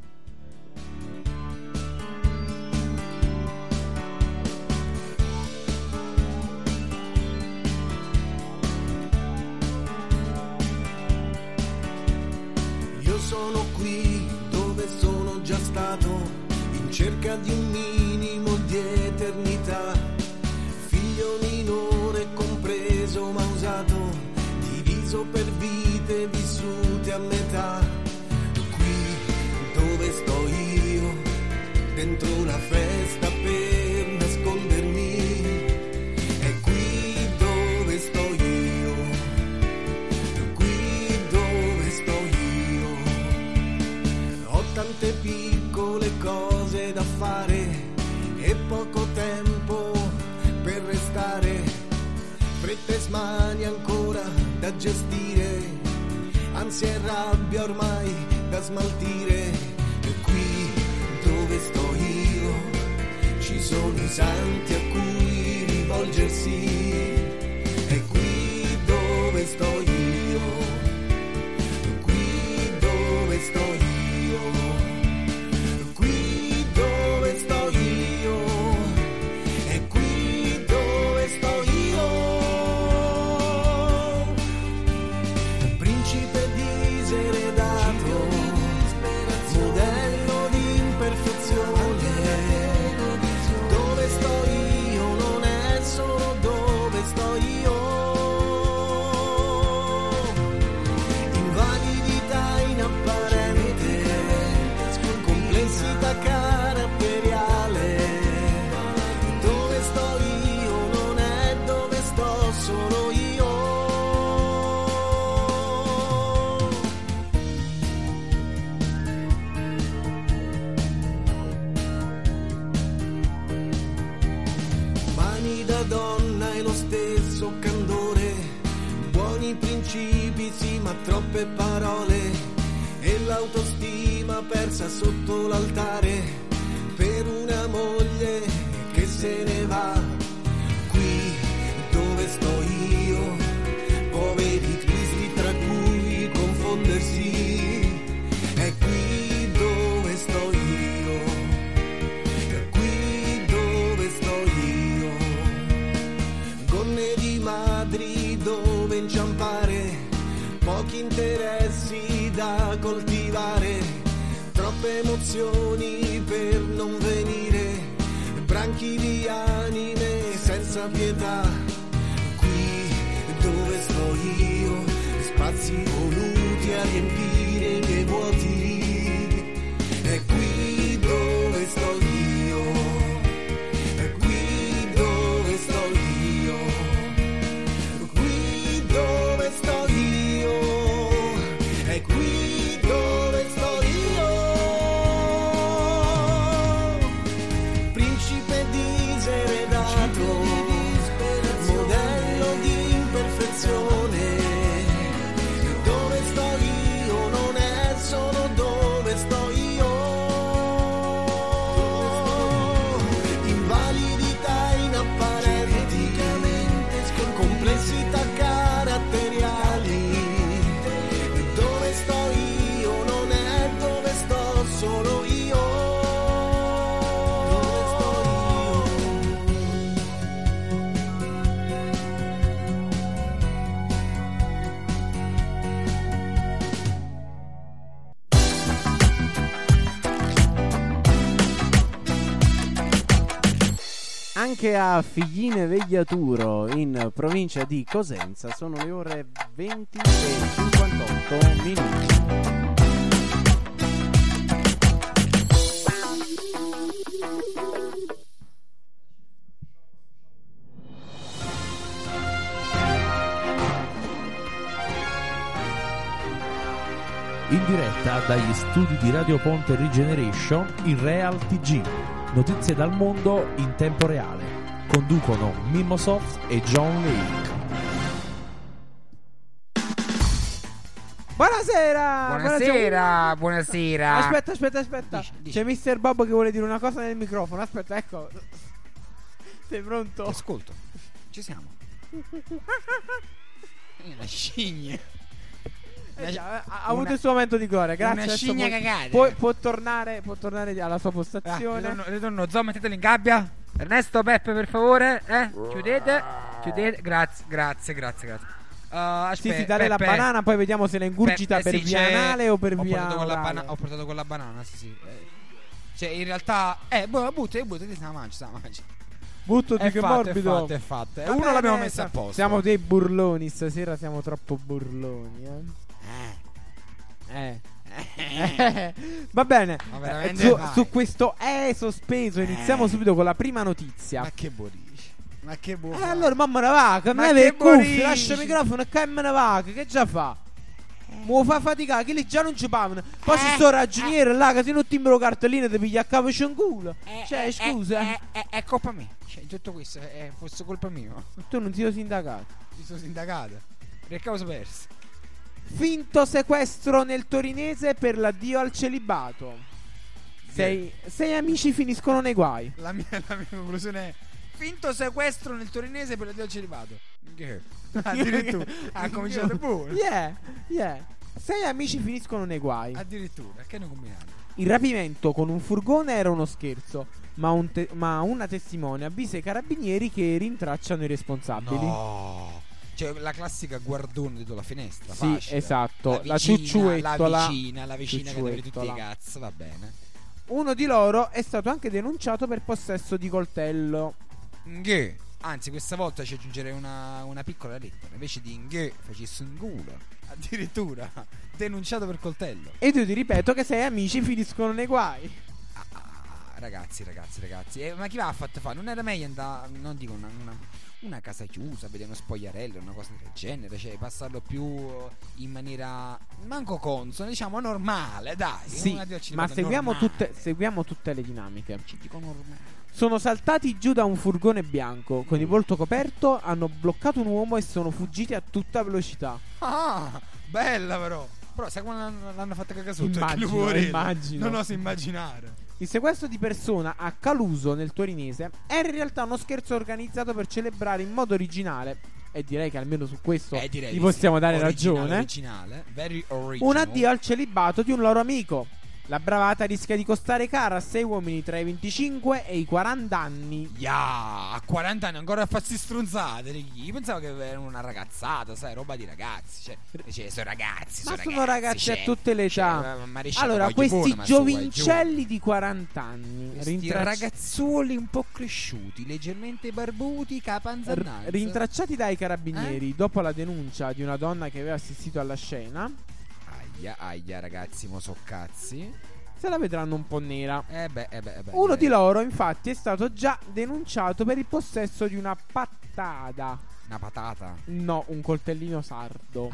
Io sono qui dove sono già stato, in cerca di un minimo di eternità, figlio minore compreso ma usato, di speso per vite vissute a metà. Qui dove sto io, dentro una festa per nascondermi. È qui dove sto io, qui dove sto io. Ho tante piccole cose da fare e poco tempo per restare. Fretta e smania ancora da gestire, ansia e rabbia ormai da smaltire. E qui dove sto io ci sono i santi a cui rivolgersi. E qui dove sto io, qui dove sto io, qui dove sto io, e qui dove sto io. Principe diseredato, modello di imperfezione. Dove sto io non è solo dove sto io. Invalidità inapparente, complessità caratteriale. Dove sto io non è dove sto solo io. Mani da donna e lo stesso candore, buoni principi sì ma troppe parole, e l'autostima persa sotto l'altare per una moglie che se ne va. Qui dove sto io, poveri tristi tra cui confondersi. È qui dove sto io, è qui dove sto io. Gonne di madri dove inciampare, pochi interessi da coltivare, troppe emozioni per non venire, branchi di anime senza pietà. Qui dove sto io, spazi voluti a riempire i miei vuoti. È qui dove sto io, è qui dove sto io, qui dove sto io, è qui dove sto io. Principe diseredato, modello di imperfezione. Dove sto io non è solo dove sto io. Invalidità inapparenti, complessità caratteriali. Dove sto io non è dove sto solo io. Dove sto Anche a Figline Vegliaturo, in provincia di Cosenza, sono le ore venti e cinquantotto minuti. In diretta dagli studi di Radio Ponte Regeneration, il Real T G. Notizie dal mondo in tempo reale. Conducono Mimosoft e John Lake. Buonasera! Buonasera, buonasera. Aspetta, aspetta, aspetta. Dici, dici. C'è mister Bob che vuole dire una cosa nel microfono. Aspetta, ecco. Sei pronto? Ascolto. Ci siamo. La scimmia. Eh già, ha avuto il suo momento di gloria. Grazie. Una adesso scimmia può, cagata. può, può tornare, può tornare alla sua Ah, postazione. ritorno, ritorno. Zo, mettetelo in gabbia. Ernesto, Peppe, per favore. Eh? Chiudete. Chiudete. Grazie, grazie, grazie, grazie. Uh, aspetta, sì, sì, dare Peppe. la banana, poi vediamo se la ingurgita Peppe, per sì, via c'è- anale o per ho via portato con la orale. bana- Ho portato con la banana, sì, sì. Eh, Cioè, in realtà... Eh, boh, buttati, buttati, se la mangi, se la mangi. Butto di È che fatto, è morbido. fatto, è fatto. E Va uno bene, l'abbiamo messo sa- a posto. Siamo dei burloni, stasera siamo troppo burloni, eh. Eh. Eh. Va bene. Ma Eh, veramente su, vai. su questo è sospeso iniziamo Eh. subito con la prima notizia. Ma che borisci? Ma che buono. Eh, allora mamma ne va, che Ma me ne che le cuffie, borisci? lascia il microfono e che me ne va, che già fa? Mo fa faticare, che lì già non ci pavano. Poi ci sto ragioniere là, che se non timbro cartelline ti piglia a capo c'è un culo. Cioè, scusa, È, è- è colpa mia. Cioè, tutto questo è, fosse colpa mia. tu non sei sindacato. Mi sono sindacato. Perché cosa perso? Finto sequestro nel torinese per l'addio al celibato. Sei, sei amici finiscono nei guai. La mia, la mia conclusione è: finto sequestro nel torinese per l'addio al celibato. Che? Addirittura ha cominciato pure. Yeah, yeah. Sei amici finiscono nei guai. Addirittura, che non combinato? Il rapimento con un furgone era uno scherzo, ma, un te- ma una testimone avvisa i carabinieri che rintracciano i responsabili. No. Cioè la classica guardone dietro la finestra. Sì, facile. esatto. La, La vicina, ciucciuettola. La vicina, la vicina che deve tutti i ciucciuettola. cazzo, va bene. Uno di loro è stato anche denunciato per possesso di coltello. Nghe. Anzi, questa volta ci aggiungerei una, una piccola lettera. Invece di nghe facessi un culo. Addirittura denunciato per coltello. Ed io ti ripeto che sei amici finiscono nei guai. Ah, ah, ragazzi, ragazzi, ragazzi. Eh, ma chi va a fatto fare? Non era meglio andare, non dico una, una, una casa chiusa, vedere uno spogliarello, una cosa del genere. Cioè, passarlo più in maniera manco consona, diciamo normale, dai. Sì, Un addio al ma celibato seguiamo normale. tutte, seguiamo tutte le dinamiche. Ci dico normale. Sono saltati giù da un furgone bianco. Con il volto coperto hanno bloccato un uomo e sono fuggiti a tutta velocità. Ah, bella però. Però sai quando l'hanno, l'hanno fatta cagare sotto? Immagino, Che poverino. immagino. Non oso immaginare. Il sequestro di persona a Caluso nel torinese era in realtà uno scherzo organizzato per celebrare in modo originale, e direi che almeno su questo Eh, direi gli di possiamo sì. dare Originale, ragione, Originale, very original. un addio al celibato di un loro amico. La bravata rischia di costare cara a sei uomini tra i venticinque e i quaranta anni. Ya, a quaranta anni ancora a farsi stronzate. Io pensavo che era una ragazzata, sai, roba di ragazzi. Cioè, cioè sono ragazzi. Ma sono sono ragazzi cioè, a tutte le età. cioè, ma riesce Allora, a questi buona, ma su, giovincelli di quaranta anni, Questi rintracci- ragazzuoli un po' cresciuti, leggermente barbuti, r- capanzannanza. rintracciati dai carabinieri Eh? dopo la denuncia di una donna che aveva assistito alla scena, Aia, aia, ragazzi, mo so cazzi. se la vedranno un po' nera. Eh beh, eh beh, eh beh. Uno eh. di loro, infatti, è stato già denunciato per il possesso di una patata. Una patata. No, un coltellino sardo.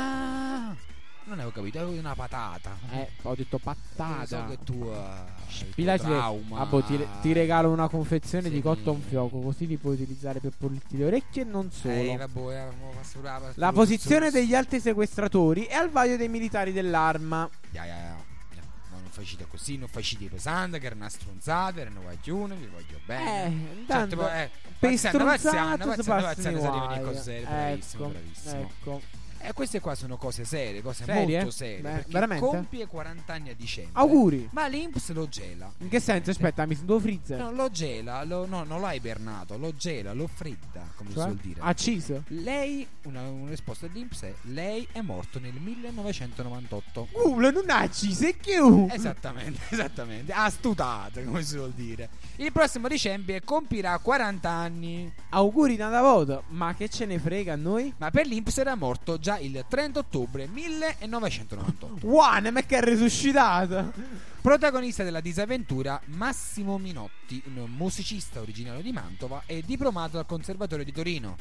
Ah, non avevo capito, avevo una patata. Eh, ho detto Eh, patata. so che tu uh, hai il Pilati tuo le- trauma. Ah, boh, ti, re- ti regalo una confezione Sì. di cotton fioco, così li puoi utilizzare per pulirti le orecchie e non solo. Eh, vabbè, eh, mo passo la- La su- posizione su- degli altri sequestratori è al vaglio dei militari dell'arma. Ya, ya, ya. Ya, ma non facite così, non facite pesante, che era una stronzata, erano guaglione, vi voglio bene. Eh, Cioè, tanto tipo, eh, per paziano, paziano, stronzate si paziano, passano paziano, i si arriva in guai. cose serie, bravissimo, Ecco, bravissimo. ecco. E queste qua sono cose serie, cose Serie? molto serie. Beh, perché veramente? compie quaranta anni a dicembre. Auguri. Ma l'I N P S lo gela. In che senso? Aspetta, mi sento freezer. No, lo gela, lo, no, non l'ha ibernato, lo gela, lo fredda, come si Cioè? suol dire. Acciso. Lei, una, una risposta dell'I N P S è: lei è morto nel millenovecentonovantotto. Uh, non acciso, è chiù. Esattamente, esattamente. Astutate, come si vuol dire. Il prossimo dicembre compirà quaranta anni. Auguri da voto. Ma che ce ne frega a noi? Ma per l'I N P S era morto già il trenta ottobre millenovecentonovantotto. Wow, ne è che è resuscitato. Protagonista della disavventura, Massimo Minotti, un musicista originario di Mantova e diplomato al Conservatorio di Torino.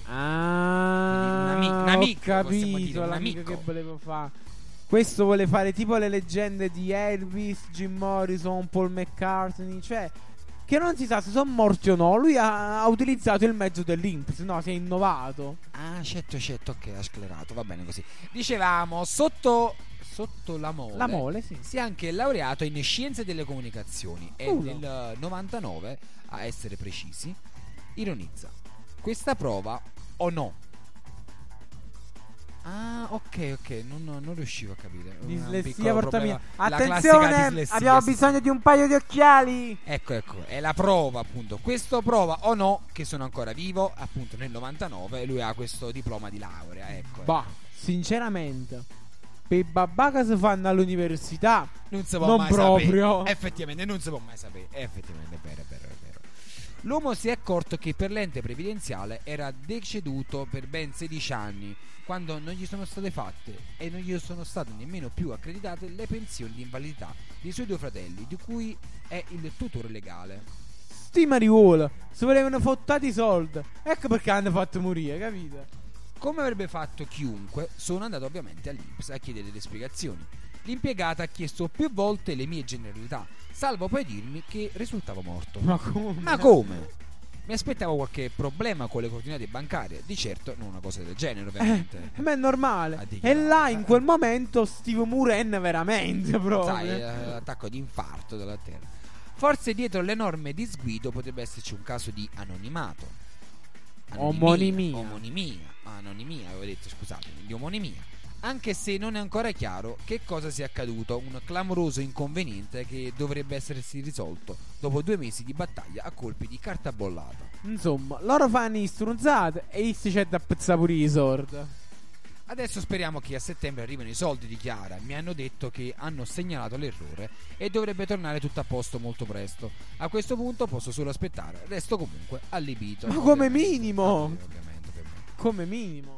Ah, Quindi un ami- un amico, ho possiamo capito dire, un l'amico amico. che volevo fare. Questo vuole fare tipo le leggende di Elvis, Jim Morrison, Paul McCartney, cioè che non si sa se sono morti o no. Lui ha, ha utilizzato il mezzo dell'I N P S, no, si è innovato. Ah, certo, certo, ok, ha sclerato, va bene così. Dicevamo, sotto, sotto la mole, La mole, sì. si è anche laureato in Scienze delle Comunicazioni e Culo. nel novantanove, a essere precisi, ironizza. Questa prova o no? Ah, ok, ok, non, non riuscivo a capire. Un Dislessia, piccolo porta problema. mia. La Attenzione, classica dislessia, abbiamo sì, bisogno sì. di un paio di occhiali. Ecco, ecco, è la prova appunto. Questo prova o no che sono ancora vivo, appunto nel novantanove, e lui ha questo diploma di laurea, ecco. Bah, sinceramente, per i babà che si fanno all'università, Non si può non mai proprio. sapere. Effettivamente non si può mai sapere. Effettivamente è vero, è vero, è vero. L'uomo si è accorto che per l'ente previdenziale era deceduto per ben sedici anni, quando non gli sono state fatte e non gli sono state nemmeno più accreditate le pensioni di invalidità dei suoi due fratelli, di cui è il tutore legale. Sti mariuola, si volevano fottati i soldi. Ecco perché hanno fatto morire, capito? Come avrebbe fatto chiunque, sono andato ovviamente all'I N P S a chiedere delle spiegazioni. L'impiegata ha chiesto più volte le mie generalità, salvo poi dirmi che risultavo morto. Ma come? Ma come? Mi aspettavo qualche problema con le coordinate bancarie. Di certo non una cosa del genere, ovviamente. Eh, ma è normale. Ha E dichiarato. là in quel momento Steve Muren veramente proprio. Sai, eh, attacco di infarto dalla terra. Forse dietro l'enorme disguido potrebbe esserci un caso di anonimato. Omonimia. Omonimia. Anonimia, avevo detto, scusatemi, di omonimia. Anche se non è ancora chiaro che cosa sia accaduto, un clamoroso inconveniente che dovrebbe essersi risolto dopo due mesi di battaglia a colpi di carta bollata. Insomma, loro fanno i strunzate e si c'è da pezzare pure i soldi. Adesso speriamo che a settembre arrivino i soldi di Chiara. Mi hanno detto che hanno segnalato l'errore e dovrebbe tornare tutto a posto molto presto. A questo punto posso solo aspettare. Resto comunque allibito. Ma come Ovviamente. minimo. Ah, ovviamente, ovviamente. Come minimo.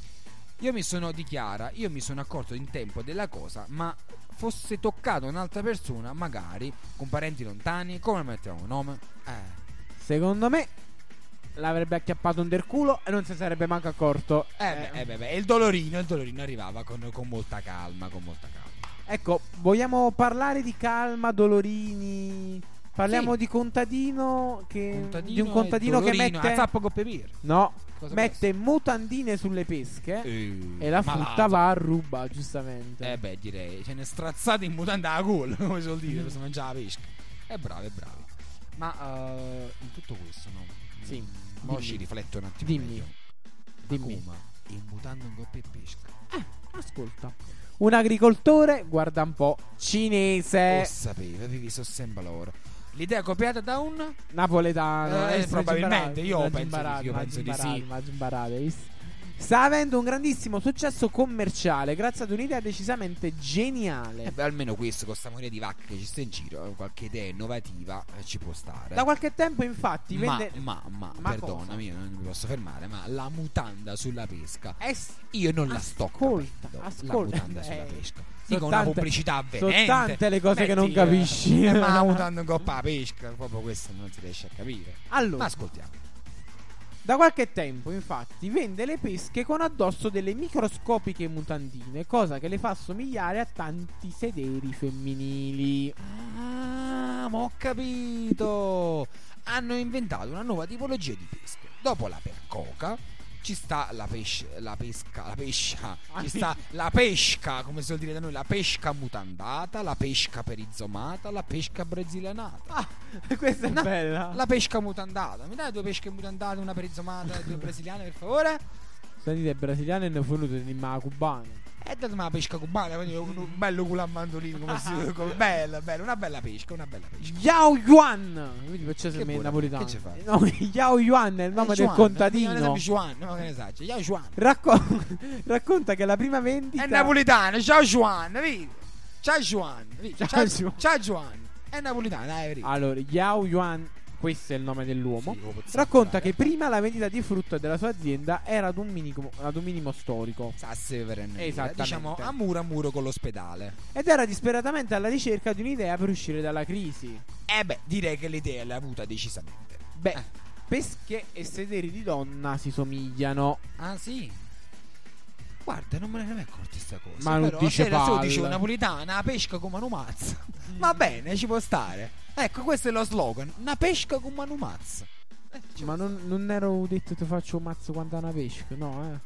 Io mi sono di Chiara, io mi sono accorto in tempo della cosa, ma fosse toccato un'altra persona, magari con parenti lontani, come mettiamo un nome? Eh. Secondo me l'avrebbe acchiappato under culo e non si sarebbe manco accorto. Eh, beh, eh beh, beh, il dolorino, il dolorino arrivava con, con molta calma, con molta calma. Ecco, vogliamo parlare di calma, dolorini? Parliamo Sì. di contadino che Contadino di un contadino e che dolorino, mette a zappo con pepir. No, Cosa mette mutandine sulle pesche Eh, e la malato. frutta va a ruba, giustamente. Eh beh, direi, ce ne strazzate in mutanda a culo, come si vuol dire, per mangiare la pesca. È bravo, è bravo. Ma eh, in tutto questo, no? Sì. Mo Dimmi. ci rifletto un attimo. Dimmi. meglio. Dimmi. Ma come? In mutanda un coppia e pesca. Ascolta. Un agricoltore, guarda un po', cinese, Lo sapevo, avevi so sempre loro. L'idea copiata da un napoletano. Eh, eh, probabilmente, io m'ha penso di- imparato, io m'ha penso di imparato, sì. m'ha imparato, hai visto? Sta avendo un grandissimo successo commerciale grazie ad un'idea decisamente geniale. Eh beh, almeno questo con sta moria di vacca che ci sta in giro, eh, qualche idea innovativa eh, ci può stare. Da qualche tempo infatti ma, vende ma, ma, Ma perdonami, io non mi posso fermare, ma la mutanda sulla pesca Eh, s- io non la sto Ascolta, capendo. La ascolta. mutanda sulla Eh, pesca. sono Dico una tante- pubblicità sono avvenente. tante le cose che non Metti, eh, capisci. eh, ma la mutanda in coppa a pesca, proprio questo non si riesce a capire. Allora, Ma ascoltiamo. da qualche tempo infatti vende le pesche con addosso delle microscopiche mutandine, cosa che le fa somigliare a tanti sederi femminili. Ah, ma ho capito. Hanno inventato una nuova tipologia di pesche. Dopo la percoca ci sta la pesce, la pesca, la pescia, ci sta la pesca, come si vuol dire da noi, la pesca mutandata, la pesca perizomata, la pesca brasilianata. Ah, questa è No, bella. La pesca mutandata. Mi dai due pesche mutandate, una perizomata e due brasiliane, per favore? Sentite, brasiliane hanno venuto in ma cubana. E datemi la pesca cubana, quindi un, un bello culo a mandolino, come si come, bella, bella, una bella pesca, una bella pesca. Yao Yuan. Quindi faccio Che semmai buona, napoletano. che ci fa? No, Yao Yuan è il nome Eh, del Juan, contadino. Non ne sai Juan, no, che ne sai? Ciao Juan. Racco- racconta che la prima vendita È napolitano, ciao Juan, vedi? Ciao Juan, vedi? Ciao, Ciao, Juan. ciao Juan. È napolitano, dai, vedi? Allora, Yao Yuan, questo è il nome dell'uomo. Sì, lo posso Racconta fare. che prima la vendita di frutta della sua azienda era ad un minimo, ad un minimo storico Sasse per Esattamente. diciamo a muro a muro con l'ospedale. ed era disperatamente alla ricerca di un'idea per uscire dalla crisi. Eh beh, direi che l'idea l'ha avuta decisamente. Beh, Eh. pesche e sederi di donna si somigliano. Ah sì? Guarda, non me ne ero mai accorto sta cosa. Ma non Però dice se adesso palla. dice una napolitana, una pesca come una mazza. Va bene, ci può stare. Ecco, questo è lo slogan. Una pesca come una mazza. Eh, ci Ma può non, non ero detto ti faccio un mazzo quando è una pesca, no, eh.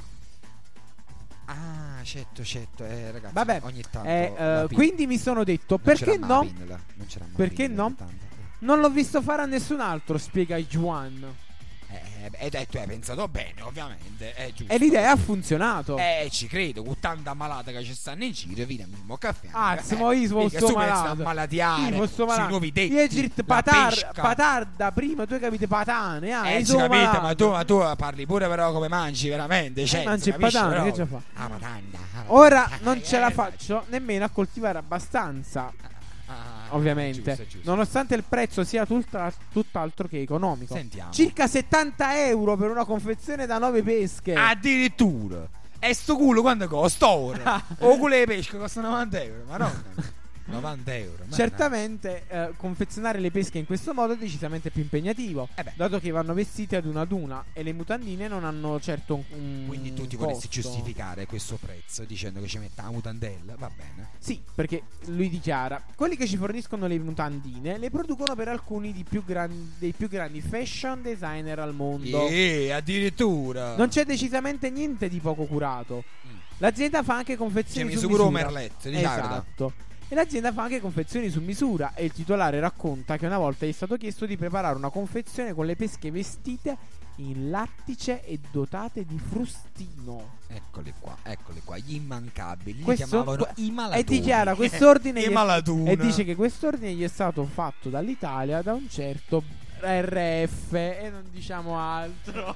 Ah, certo, certo, eh, ragazzi. Vabbè, ogni tanto. Eh, la eh, pin- quindi mi sono detto, non perché c'era mai la no? pinnola, non c'era mai Perché pinnola no? ogni tanto. Non l'ho visto fare a nessun altro, spiega Juan. Eh, e eh, tu hai pensato bene, ovviamente, è giusto. E l'idea ha funzionato. Eh, ci credo, con tanta malata che ci stanno in giro, vina mimo caffè. Ah, siamo io, sono mica sto sto pensi a malato. malatiare, Io sto sui malato. nuovi detti, Io girt la patar, pesca. patarda prima, tu hai capito patane, ah, Eh, io ci sono capite, malato. ma tu, ma tu parli pure però come mangi veramente, cioè, mangi il capisci, patane, però? che già fa? Ah, patanda, ah, Ora patanda. non ce la Eh, faccio nemmeno a coltivare abbastanza. ah, ovviamente. Giusto, giusto. Nonostante il prezzo sia tutta- tutt'altro che economico. Sentiamo. Circa settanta euro per una confezione da nove pesche. Addirittura. E sto culo quanto costa ora? O culo di pesca costa novanta euro. Ma no, novanta euro. ma Certamente eh, confezionare le pesche in questo modo è decisamente più impegnativo, Eh beh. dato che vanno vestite ad una ad una e le mutandine non hanno certo un, un Quindi tu ti costo. vorresti giustificare questo prezzo dicendo che ci metta la mutandella? Va bene. Sì, perché lui dichiara: quelli che ci forniscono le mutandine le producono per alcuni di più gran- dei più grandi fashion designer al mondo. Eh, addirittura. Non c'è decisamente niente di poco curato. Mm. L'azienda fa anche confezioni C'è su misura misura. omelette, diciamo. Esatto. E l'azienda fa anche confezioni su misura. E il titolare racconta che una volta gli è stato chiesto di preparare una confezione con le pesche vestite in lattice e dotate di frustino. Eccoli qua, eccoli qua, gli immancabili. Li Questo- chiamavano i malatoni. E dichiara quest'ordine I gli è- malatuna. e dice che quest'ordine gli è stato fatto dall'Italia da un certo R F e non diciamo altro.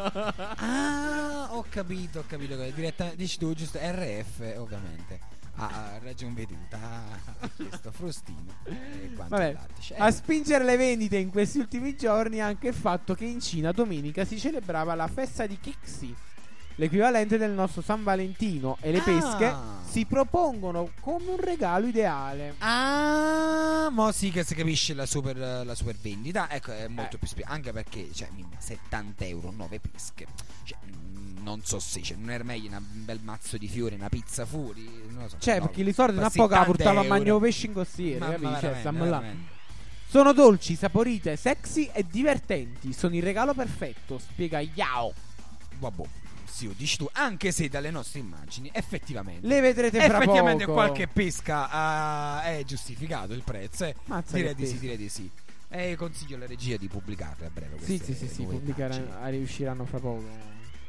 Ah, ho capito, ho capito. Direttamente, dici tu, giusto? R F, ovviamente. Ah, ragion veduta. Ah, questo frustino. E quanto Vabbè, lattice. a Eh, spingere le vendite in questi ultimi giorni anche il fatto che in Cina domenica si celebrava la festa di Qixi, l'equivalente del nostro San Valentino, e le Ah. pesche si propongono come un regalo ideale. Ah, mo sì che si capisce la super, la super vendita. Ecco, è molto Eh. più spie- anche perché, cioè, minchia, settanta euro, nove pesche. Cioè, mm, non so se cioè, non era meglio una- un bel mazzo di fiori, una pizza fuori. Non lo so. Cioè, no, perché li soldi ma una poca settanta portava a euro. magno pesce in costiere, Ma- capisci? ma Cioè, veramente, stiamo là. veramente. Sono dolci, saporite, sexy e divertenti. Sono il regalo perfetto, spiega Yao. Vabbè, sì, dici tu, anche se dalle nostre immagini effettivamente Le vedrete fra effettivamente poco. qualche pesca ah, è giustificato il prezzo. Eh. Mazza Direi che di sì, pesca. direi di sì. E consiglio alla regia di pubblicarle a breve Sì, queste sì, sì, sì, nuove pubblicare, immagini. a- riusciranno fra poco.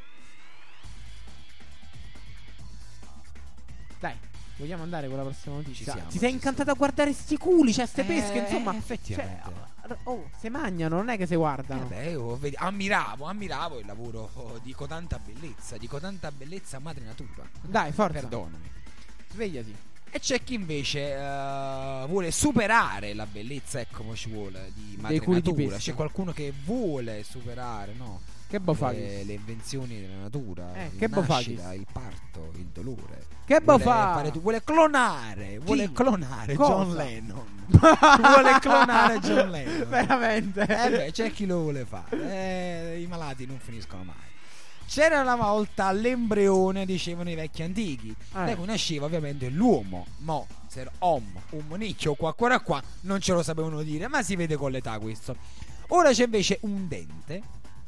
Dai, vogliamo andare con la prossima notizia? Ci siamo, Ti sei ci incantato a guardare sti culi, cioè ste Eh, pesche, insomma. eh, effettivamente. Cioè, oh, se mangiano, non è che se guardano. Vabbè, io vedi- ammiravo, ammiravo il lavoro oh, di cotanta bellezza, di cotanta bellezza madre natura. Dai, forza. Perdonami. Svegliati. E c'è chi invece eh, vuole superare la bellezza, ecco come ci vuole, di madre culi di natura. pesca. C'è qualcuno che vuole superare, no? Che bofa le, le invenzioni della natura, Eh, il che bofaghi. nascita, il parto, il dolore. Che Vuole bofa. fare tu- vuole clonare, vuole clonare Cosa? John Lennon. Vuole clonare John Lennon. Veramente. Eh beh, c'è chi lo vuole fare. Eh, I malati non finiscono mai. C'era una volta l'embrione, dicevano i vecchi antichi, Eh. da cui nasceva ovviamente l'uomo. Mo, se era om, un monicchio o qualcosa qua, non ce lo sapevano dire, ma si vede con l'età questo. Ora c'è invece un dente,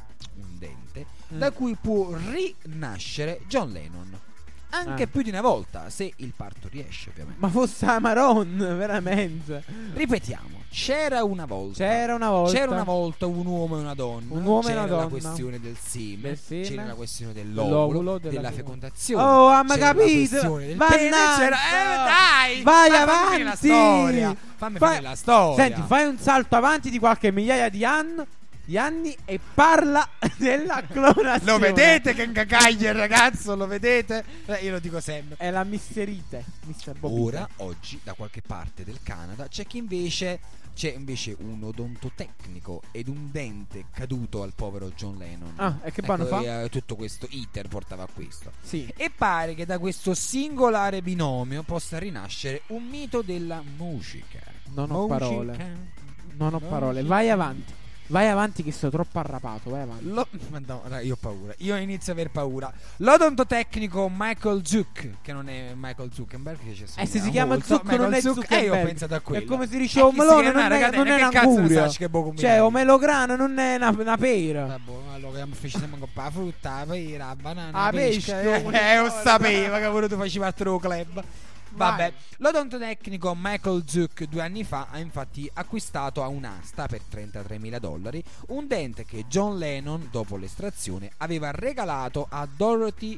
un dente, Mm. da cui può rinascere John Lennon. Anche Ah. più di una volta, se il parto riesce ovviamente. Ma fosse Amaron, veramente. Ripetiamo, c'era una volta. C'era una volta. C'era una volta un uomo e una donna. Un uomo e c'era una la donna. questione del seme, Del seme. c'era la questione Dell'ovulo, dell'ovulo, della della, feco- fecondazione. Oh, ah, ma c'era la capito? questione del Mannaggia! pene, c'era eh, dai! Vai ma fammi finire la avanti! storia. Fammi Fai- finire la storia. Senti, fai un salto avanti di qualche migliaia di anni, di anni e parla della clonazione. Lo vedete che incagaglia il ragazzo? Lo vedete? Eh, io lo dico sempre. È la misterite, mister Bobby. Ora, oggi, da qualche parte del Canada, c'è chi invece c'è invece un odontotecnico ed un dente caduto al povero John Lennon. Ah, e che vanno Ecco, fa? eh, tutto questo iter portava a questo. Sì. E pare che da questo singolare binomio possa rinascere un mito della musica. Non ho Musica. parole. Non ho Musica. parole. Vai avanti. Vai avanti che sto troppo arrapato. Vai avanti. Lo... Madonna, io ho paura. Io inizio a aver paura. L'odontotecnico Michael Zuck, che non è Michael Zuckerberg, che Eh, se si chiama molto, Zucco non Michael è Zuck, Zuckerberg. E io ho pensato a quello. È come si dice Eh, o chi si melone, chiama? non è, Ragazzi, non è che una cazzo ne anguria. sai che poco mi Cioè, dai? o melograno non è una, una pera. Vabbè, allora mi fece sempre un po' la frutta, la pera, la banana, Ah, la pesca. pesca, Eh, io lo sapevo che pure tu facevi parte del club. Vabbè, Vai. l'odontotecnico Michael Zuck due anni fa ha infatti acquistato a un'asta per trentatremila dollari un dente che John Lennon, dopo l'estrazione, aveva regalato a Dorothy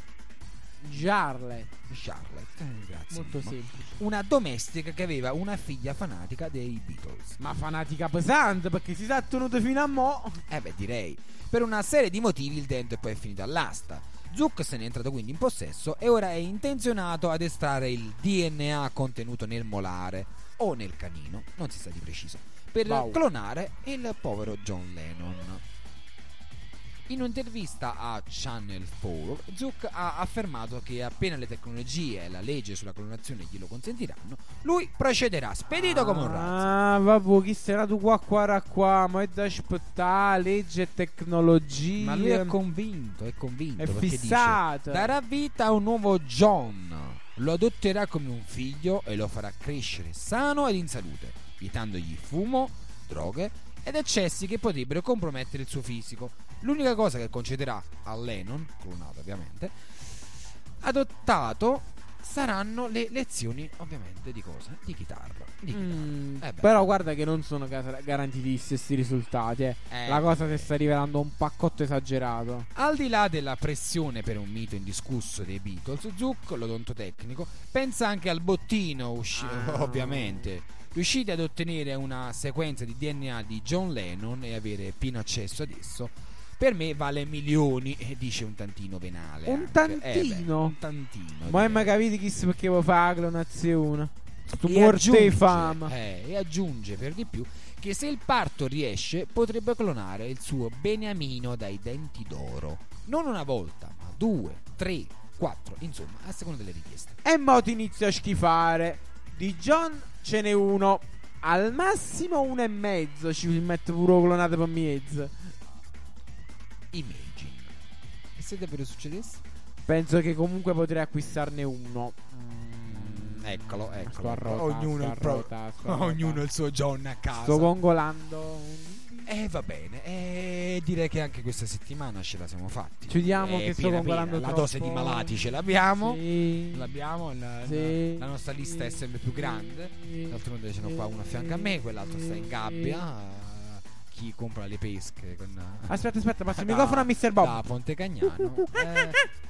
Jarlet. Charlotte. Eh, Grazie. Molto Mimmo. semplice. Una domestica che aveva una figlia fanatica dei Beatles. Ma fanatica pesante, perché si sa tenuto fino a mo'. Eh beh, direi. Per una serie di motivi il dente poi è finito all'asta. Zuck se ne è entrato quindi in possesso e ora è intenzionato ad estrarre il D N A contenuto nel molare. o nel canino, non si sa di preciso, per Wow. clonare il povero John Lennon. In un'intervista a Channel quattro, Zuck ha affermato che appena le tecnologie e la legge sulla clonazione glielo consentiranno, lui procederà spedito come un razzo. Ah, vabbè, chi sarà tu qua qua qua? Ma è da aspettare, legge e tecnologia. Ma lui è convinto, è convinto È perché fissato. dice: darà vita a un nuovo John, lo adotterà come un figlio e lo farà crescere sano ed in salute, vietandogli fumo, droghe ed eccessi che potrebbero compromettere il suo fisico. L'unica cosa che concederà a Lennon, clonato ovviamente, adottato, saranno le lezioni ovviamente di cosa? Di chitarra, di chitarra. Mm, Eh beh. però guarda che non sono ga- garantiti questi risultati. Eh. Eh, La cosa si sta rivelando un paccotto esagerato. Al di là della pressione per un mito indiscusso dei Beatles, Zuck, l'odontotecnico, pensa anche al bottino usci- Ah. ovviamente. Riuscite ad ottenere una sequenza di D N A di John Lennon e avere pieno accesso ad esso, per me vale milioni, e dice un tantino venale. Un anche. tantino? Eh beh, un tantino. Ma direi. mai capito chi si perché vuoi fare la clonazione? Sto E morte aggiunge, di fama. eh, e aggiunge per di più che se il parto riesce potrebbe clonare il suo beniamino dai denti d'oro, non una volta ma due, tre, quattro, insomma a seconda delle richieste. E mo ti inizio a schifare. Di John ce n'è uno, al massimo uno e mezzo. Ci metto pure clonato per mezzo. Imagine. E se davvero succedesse? Penso che comunque potrei acquistarne uno. Mm, eccolo, eccolo. Sto a rota, ognuno, sto a il pro- rota, sto a rota. ognuno il suo John a casa. Sto gongolando. E va bene, e direi che anche questa settimana ce la siamo fatti. Chiudiamo Eh, che sto piena, gongolando piena. La troppo. dose di malati ce l'abbiamo. Sì. L'abbiamo, la, Sì. la nostra lista è sempre più grande. Sì. D'altronde ce n'ho qua uno a fianco a me, quell'altro sta in gabbia. Chi compra le pesche con... Aspetta, aspetta, passa il da- microfono a mister Bob. Da Ponte Cagnano. Eh.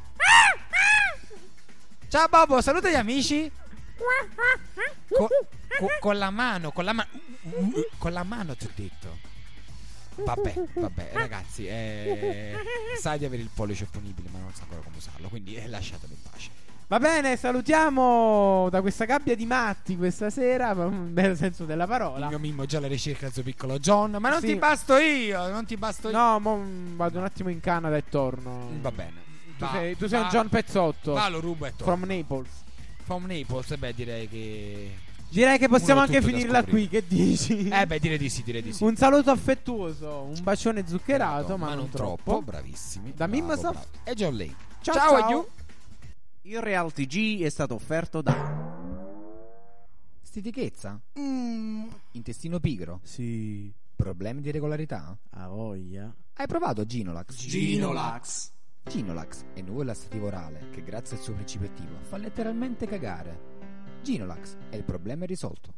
Ciao Bobo, saluta gli amici. Co- co- con la mano, con la mano, con la mano ti ho detto. Vabbè, vabbè, ragazzi, eh, sai di avere il pollice opponibile, ma non so ancora come usarlo, quindi eh, lasciatelo in pace. Va bene, salutiamo da questa gabbia di matti questa sera, per un vero senso della parola. Il mio Mimmo già alla ricerca del suo piccolo John, ma non Sì. ti basto io, non ti basto io. No, mo vado un attimo in Canada e torno. Va bene. Tu Va- sei, tu sei un va- John Pezzotto. Va, lo rubo e torno. From Naples. From Naples, eh beh, direi che... Direi che possiamo Uno anche tutto da finirla scoprire. qui, che dici? Eh beh, direi di sì, direi di sì. Un saluto affettuoso, un bacione zuccherato, ma, ma non troppo. Bravissimi. Da bravo, Mimmosoft. bravo. E John Lake. Ciao, ciao, ciao. aiu. Il Realty G è stato offerto da Stitichezza? Mm. Intestino pigro? Sì, Problemi di regolarità? a voglia. Hai provato Ginolax? Ginolax. Ginolax è nuovo lassativo orale che grazie al suo principio attivo fa letteralmente cagare. Ginolax e il problema è risolto.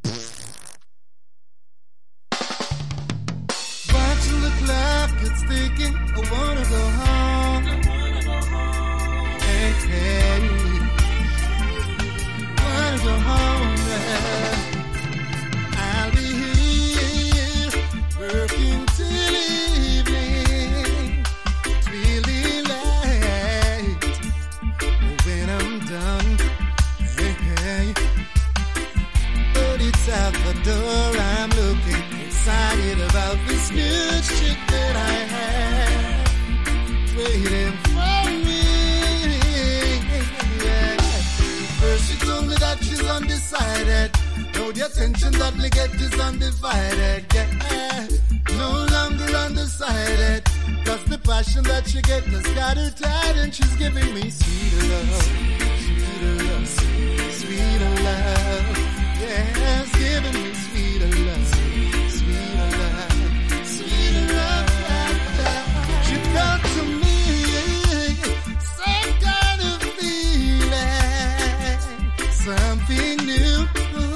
Watching the clock, it's ticking. I wanna go home. Hey, hey. Wanna go home. Yeah. I'll be here working till evening, really late. When I'm done, hey, hey. But it's out the door. I'm looking excited about this new chick that I have waiting for me. Yeah. First she told me that she's undecided. Now the attention that we get is undivided. Yeah. No longer undecided. Cause the passion that she get has got her tied, and she's giving me sweeter love, sweeter love, sweeter love. Yes, giving me sweeter love, sweeter love, sweeter love. She brought to me some kind of feeling, something new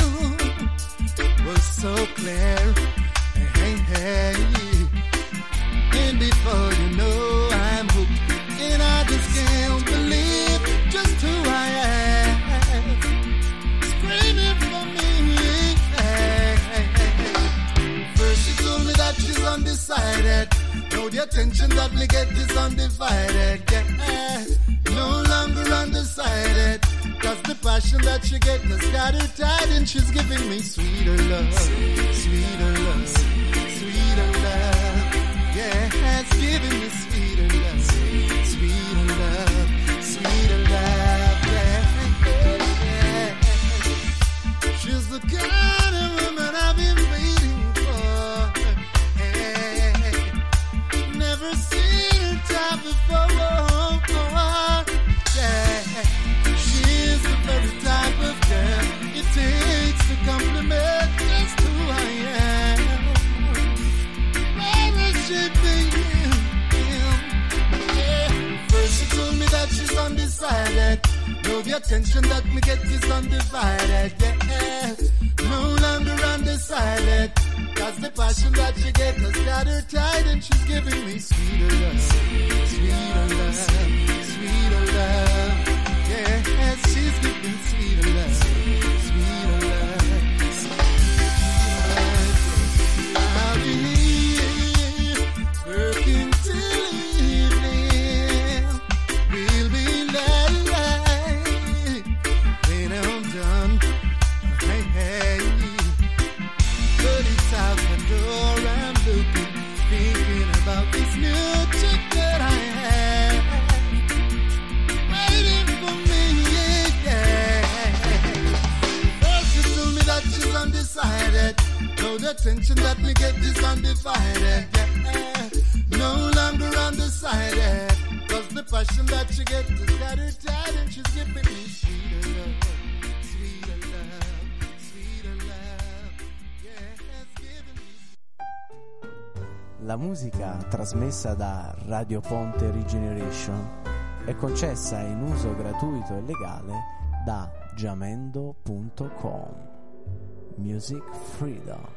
was so clear. Hey, hey, and before you know I'm hooked, and I just can't believe just who I am. Screaming for me. Hey, hey, hey. First she told me that she's undecided. Now the attention that we get is undivided. Yeah. No longer undecided. Cause the passion that that she get has got her tied and she's giving me sweeter love, sweeter love, sweeter love. Yeah, it's giving me sweeter love, sweeter love, sweeter love. Yeah, yeah. She's the kind of woman I've been waiting for. Hey, never seen her type before. Yeah, she's the very type of girl it takes to compliment just who I am. Very shaping him, him. Yeah. First she told me that she's undecided. No, the attention that me get is undivided. Yeah, no longer undecided. Cause the passion that she get has got her tied and she's giving me sweeter love, sweeter love, sweeter love. Yeah, she's giving sweeter love, sweeter love, sweeter love. I'll be here working till evening. We'll be light when I'm done. Hey, hey. But it's out the door I'm looking, thinking about this new chick that I have waiting for me, yeah. First she told me that she's undecided. No, the attention that me get is undivided, yeah. No longer undecided. Cause the passion that she get has got her tied and she's giving me sweeter love, sweeter love, sweeter love. Yeah, it's giving me. La musica trasmessa da Radio Ponte Regeneration è concessa in uso gratuito e legale da jamendo punto com. Music Freedom.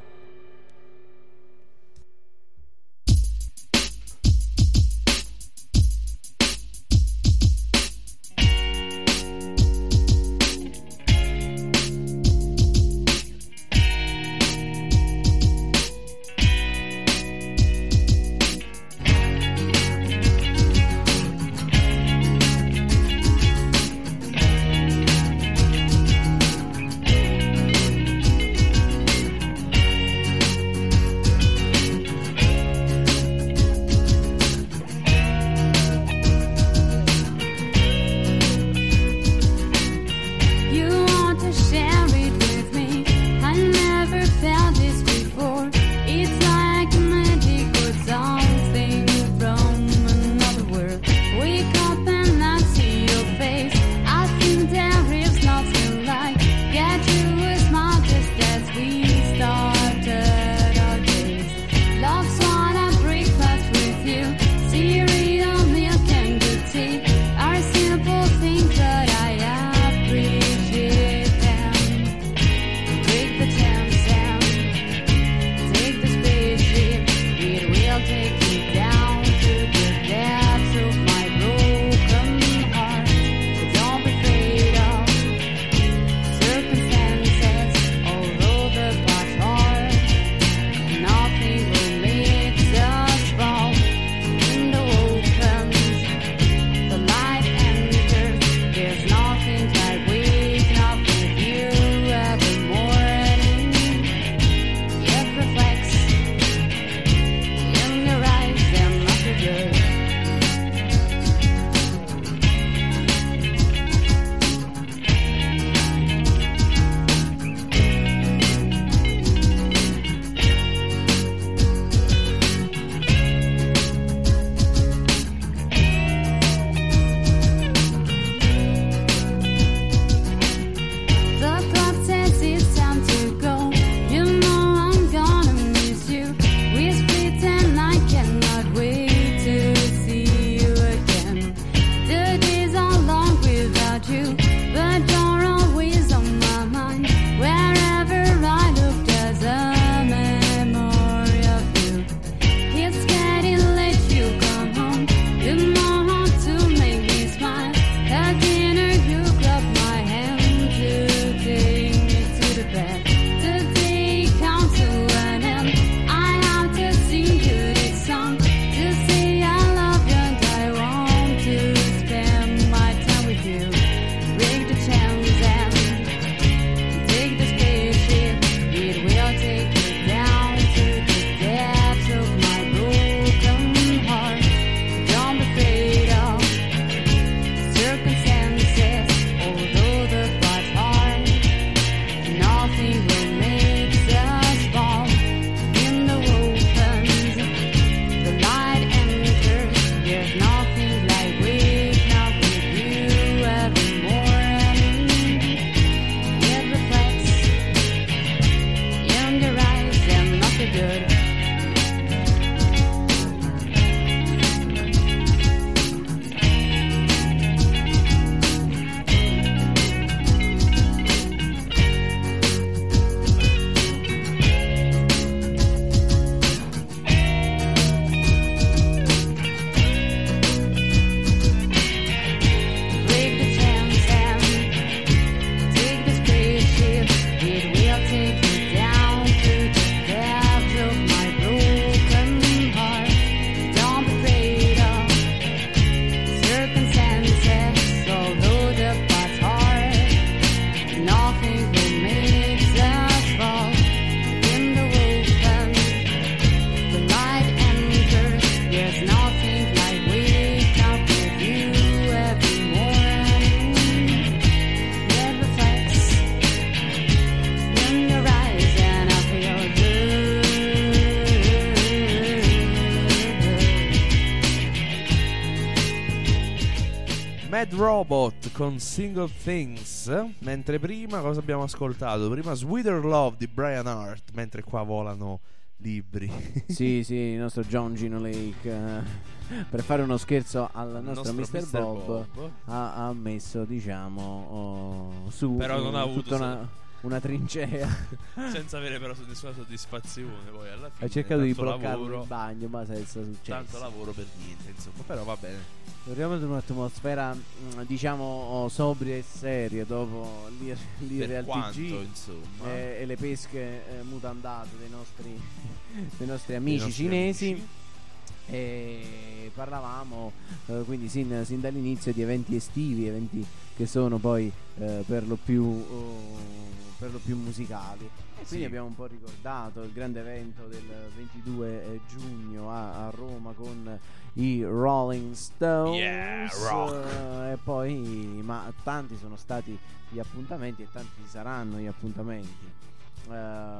Kid Robot con Single Things. Mentre prima cosa abbiamo ascoltato? Prima Sweeter Love di Brian Hart. Mentre qua volano libri. Sì, sì, il nostro John Gino Lake eh, per fare uno scherzo al nostro, nostro mister Bob, Bob. Ha, ha messo, diciamo, oh, su però non ha avuto tutta una, una trincea senza avere però nessuna soddisfazione. Poi alla fine ha cercato di bloccarlo lavoro, in bagno, ma senza successo. Tanto lavoro per niente, insomma. Però va bene. Torniamo ad un'atmosfera, diciamo, sobria e seria dopo l'I R L T G insomma, e, e le pesche eh, mutandate dei nostri, dei nostri amici dei nostri cinesi. Amici. E parlavamo eh, quindi sin, sin dall'inizio di eventi estivi, eventi che sono poi eh, per lo più oh, per lo più musicali. E quindi sì. abbiamo un po' ricordato il grande evento del ventidue giugno a, a Roma con i Rolling Stones. Yeah, rock. Eh, e poi ma tanti sono stati gli appuntamenti e tanti saranno gli appuntamenti. Uh,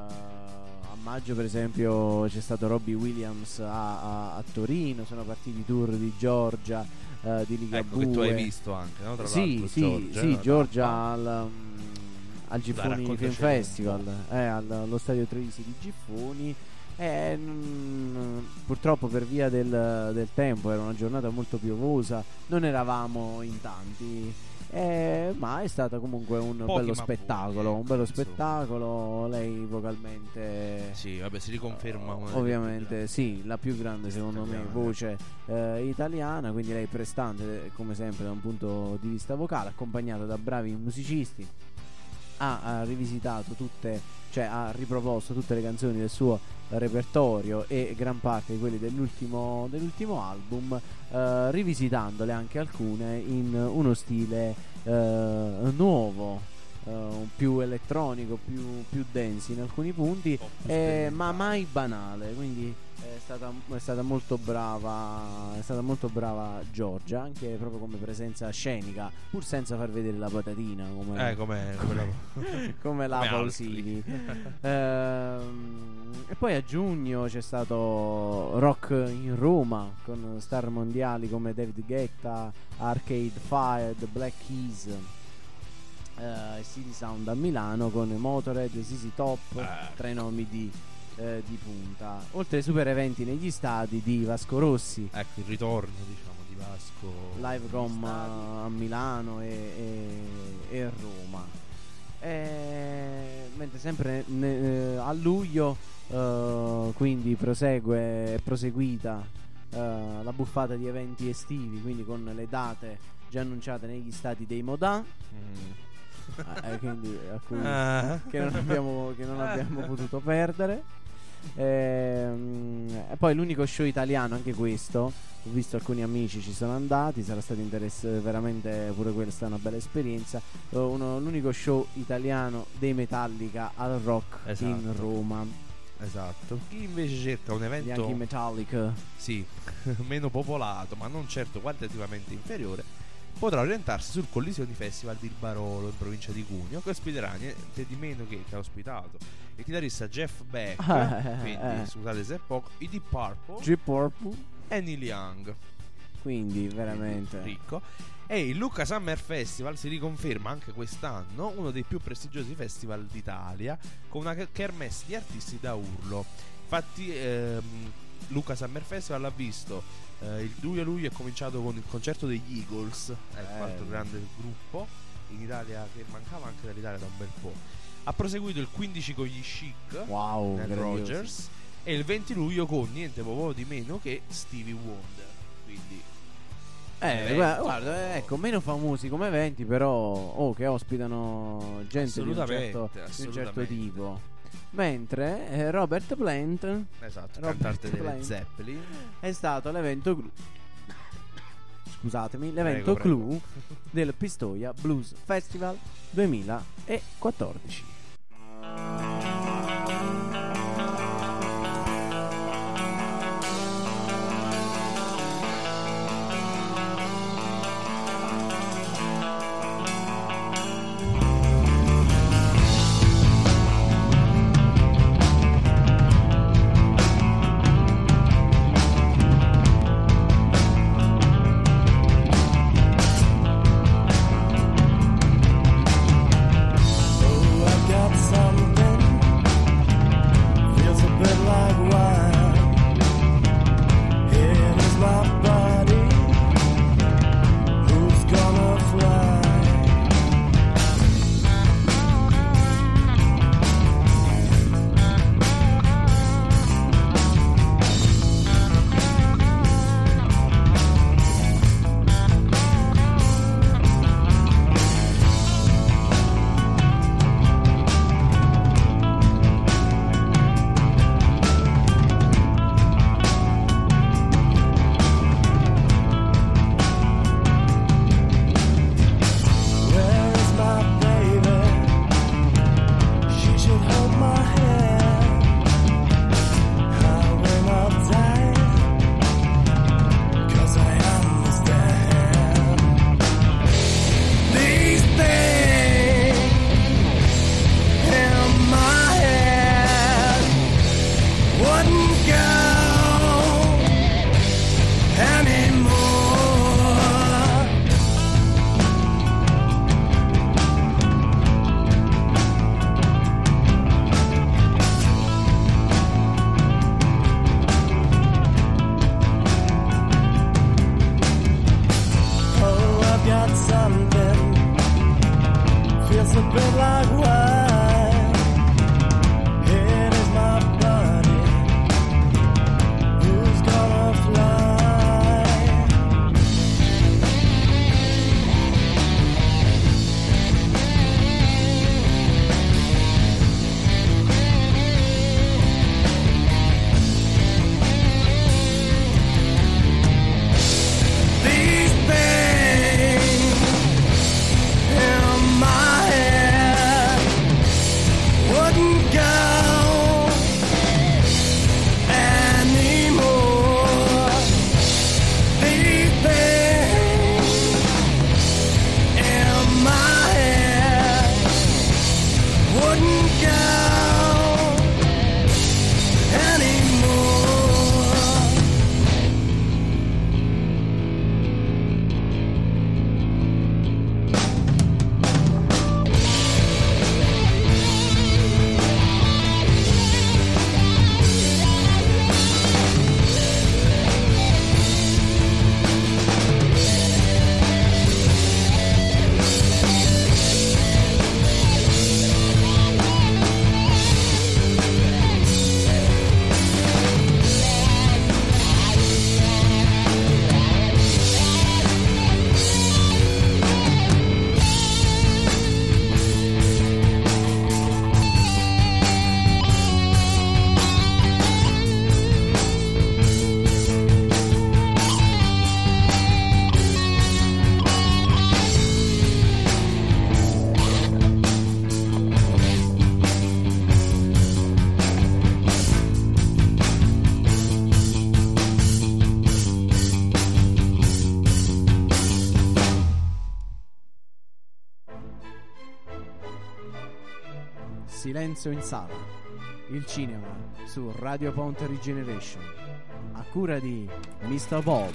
a maggio per esempio c'è stato Robbie Williams a, a, a Torino, sono partiti i tour di Georgia, uh, di Ligabue. Ecco che tu hai visto anche, no? Tra sì, l'altro sì, Georgia, sì, no? Georgia Ah. al, um, al Giffoni Film Festival, eh, allo stadio Treviso di Giffoni. E, mm, purtroppo per via del, del tempo era una giornata molto piovosa, non eravamo in tanti. Eh, ma è stato comunque un Pochi bello ma spettacolo, buoni, un bello insomma. spettacolo. Lei vocalmente, Sì, vabbè, si riconferma una ovviamente delle sì, la più grande secondo italiane. me voce eh, italiana, quindi lei prestante come sempre da un punto di vista vocale, accompagnata da bravi musicisti. Ha, ha rivisitato tutte, cioè ha riproposto tutte le canzoni del suo repertorio e gran parte di quelli dell'ultimo, dell'ultimo album, eh, rivisitandole anche alcune in uno stile eh, nuovo, eh, più elettronico, più, più dense in alcuni punti, eh, ma mai banale. Quindi è stata, è stata molto brava, è stata molto brava Giorgia, anche proprio come presenza scenica, pur senza far vedere la patatina come, Eh, come, come la, come la come Pausini. Ehm, e poi a giugno c'è stato Rock in Roma con star mondiali come David Guetta, Arcade Fire, The Black Keys eh, e City Sound a Milano con Motorhead, Z Z Top, Ah. tre nomi di, eh, di punta, oltre ai super eventi negli stadi di Vasco Rossi, ecco il ritorno, diciamo, di Vasco Live negli Com stadi. a Milano e, e, e Roma. E, mentre sempre ne- a luglio eh, quindi prosegue è proseguita eh, la buffata di eventi estivi, quindi con le date già annunciate negli stati dei Modà, Mm. eh, quindi a cui, Ah. che non abbiamo, che non abbiamo potuto perdere. Ehm, E poi l'unico show italiano, anche questo, ho visto alcuni amici ci sono andati, sarà stato interessante, veramente pure questa è una bella esperienza. Eh, uno- l'unico show italiano dei Metallica al Rock Esatto. in Roma. Esatto. Chi invece cerca un Gli evento anche i Metallica. sì, meno popolato, ma non certo quantitativamente inferiore, potrà orientarsi sul Collisioni Festival di Barolo in provincia di Cuneo, che ospiterà niente di meno che, che ha ospitato il chitarrista Jeff Beck, Ah, eh, quindi eh. scusate se è poco, i Deep Purple Deep Purple. e Neil Young, Quindi veramente ricco. E il Lucca Summer Festival si riconferma anche quest'anno uno dei più prestigiosi festival d'Italia, con una kermesse di artisti da urlo. Infatti ehm, Lucca Summer Festival ha visto eh, il due luglio è cominciato con il concerto degli Eagles, ecco, Bello. altro grande gruppo in Italia che mancava anche dall'Italia da un bel po'. Ha proseguito il quindici con gli Chic wow, nel grandioso. Rogers e il venti luglio con niente poco di meno che Stevie Wonder. Quindi Eh, evento. guarda, guarda, ecco, meno famosi come eventi, però oh, che ospitano gente di un Assolutamente, certo, di un certo assolutamente. tipo. Mentre eh, Robert Plant esatto, Robert cantante delle Plant Zeppelin. è stato l'evento clou. Scusatemi, l'evento Prego, clou del Pistoia Blues Festival duemilaquattordici. Thank just a bit like wine. It is my body who's gonna fly. These things in my head wouldn't go anymore. These things in my head wouldn't go anymore. Silenzio in sala, il cinema su Radio Ponte Regeneration, a cura di mister Bob.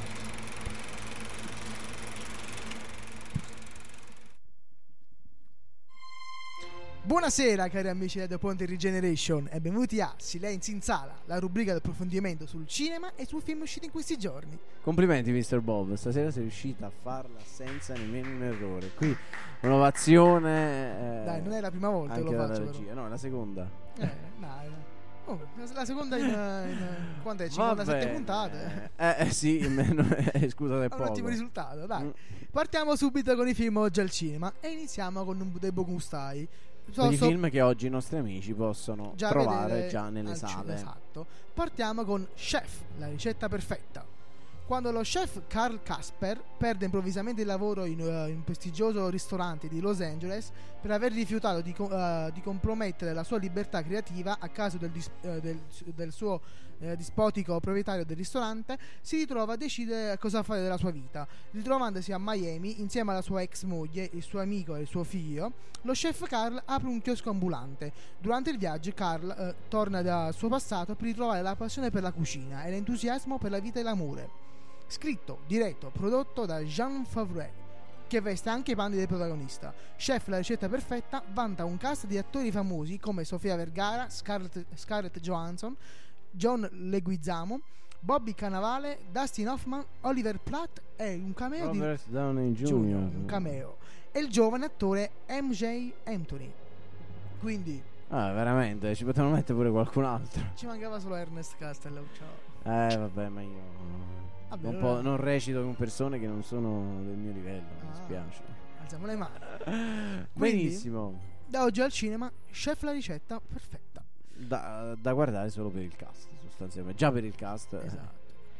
Buonasera cari amici di Radio Ponte Regeneration e benvenuti a Silenzio in sala, la rubrica di approfondimento sul cinema e sul film uscito in questi giorni. Complimenti mister Bob, stasera sei riuscita a farla senza nemmeno un errore. Qui un'ovazione, eh, Dai, non è la prima volta che anche lo dalla faccio regia. però. No, è la seconda. Eh, dai, dai. Oh, la seconda in, in quanto è? cinquantasette Vabbè. puntate. Eh, eh sì, meno- eh, scusate È poco. un ottimo risultato, dai. Mm. Partiamo subito con i film oggi al cinema e iniziamo con un dei Bogustai. So- Quegli so- film che oggi i nostri amici possono già trovare vedere già nelle al cinema, sale. esatto. Partiamo con Chef, la ricetta perfetta. Quando lo chef Carl Casper perde improvvisamente il lavoro in uh, in un prestigioso ristorante di Los Angeles per aver rifiutato di, co- uh, di compromettere la sua libertà creativa a causa del, dis- uh, del, del suo uh, dispotico proprietario del ristorante, si ritrova a decidere cosa fare della sua vita. Ritrovandosi a Miami insieme alla sua ex moglie, il suo amico e il suo figlio, lo chef Carl apre un chiosco ambulante. Durante il viaggio Carl uh, torna dal suo passato per ritrovare la passione per la cucina e l'entusiasmo per la vita e l'amore. Scritto, diretto, prodotto da Jean Favreau, che veste anche i panni del protagonista. Chef, la ricetta perfetta, vanta un cast di attori famosi come Sofia Vergara, Scarlett, Scarlett Johansson, John Leguizamo, Bobby Cannavale, Dustin Hoffman, Oliver Platt e un cameo Robert Downey di Junior un cameo e il giovane attore M J Anthony. Quindi Ah, veramente, ci potevano mettere pure qualcun altro. ci mancava solo Ernest Castello. Ciao. Eh, vabbè, ma io Vabbè, non, allora- po- non recito con persone che non sono del mio livello, mi Ah. dispiace. Alziamo le mani. Quindi, Benissimo. da oggi al cinema, Chef, la ricetta perfetta. Da, da guardare solo per il cast, sostanzialmente. Già per il cast. eh. Esatto.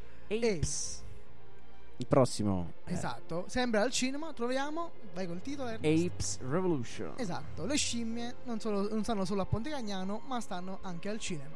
Apes. Il prossimo. eh, Esatto. Sempre al cinema troviamo, vai col titolo Ernest. Apes Revolution. Esatto, le scimmie non, solo, non stanno solo a Ponte Cagnano, ma stanno anche al cinema.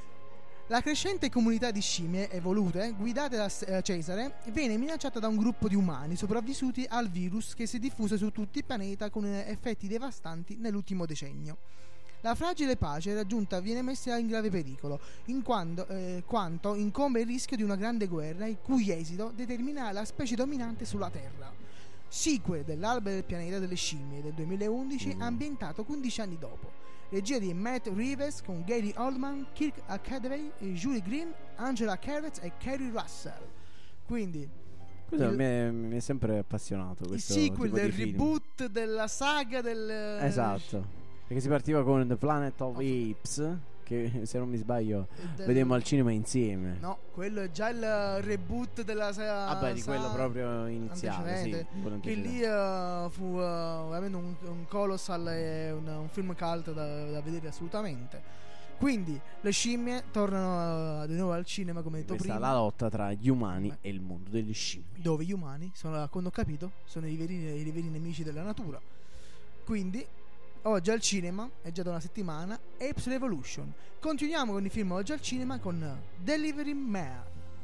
La crescente comunità di scimmie evolute, guidate da eh, Cesare, viene minacciata da un gruppo di umani sopravvissuti al virus che si è diffuso su tutto il pianeta con effetti devastanti nell'ultimo decennio. La fragile pace raggiunta viene messa in grave pericolo, in quando, eh, quanto incombe il rischio di una grande guerra il cui esito determinerà la specie dominante sulla Terra. Sequel dell'Alba del pianeta delle scimmie del duemilaundici, Mm. ambientato quindici anni dopo. Regia di Matt Reeves con Gary Oldman, Kirk Academy, Julie Green, Angela Carrot e Kerry Russell. Quindi Questo Il- mi, è, mi è sempre appassionato Il questo sequel tipo del di film. reboot della saga del Esatto. Perché si partiva con The Planet of Apes, che se non mi sbaglio del- vedemmo al cinema insieme. No, quello è già il reboot della saga. Vabbè, di quello proprio iniziale, sì, antecedente, quello che lì eh, fu eh, veramente un, un colossal e un, un film cult da, da vedere assolutamente. Quindi le scimmie tornano eh, di nuovo al cinema, come detto Questa è prima, la lotta tra gli umani e il mondo delle scimmie. dove gli umani sono, quando ho capito, sono i veri, i veri nemici della natura. Quindi oggi al cinema, è già da una settimana, Apes Revolution. Continuiamo con i film oggi al cinema con Delivery Man.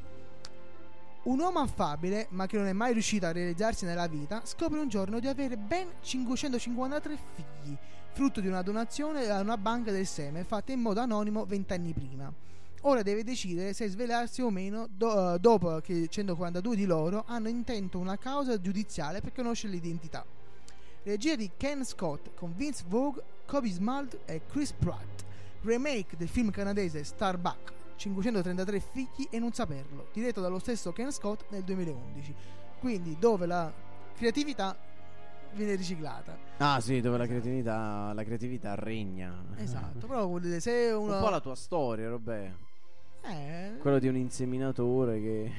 Un uomo affabile, ma che non è mai riuscito a realizzarsi nella vita, scopre un giorno di avere ben cinquecentocinquantatré figli, frutto di una donazione a una banca del seme fatta in modo anonimo vent'anni prima. Ora deve decidere se svelarsi o meno do- dopo che centoquarantadue di loro hanno intento una causa giudiziale per conoscere l'identità. Regia di Ken Scott con Vince Vaughn, Kobe Smalt e Chris Pratt. Remake del film canadese Starbuck, cinquecentotrentatré figli e non saperlo, diretto dallo stesso Ken Scott nel duemilaundici. Quindi dove la creatività viene riciclata. Ah sì, dove la creatività, la creatività regna. Esatto, però vuol dire se uno Un po' la tua storia, Robè. eh, Quello di un inseminatore che,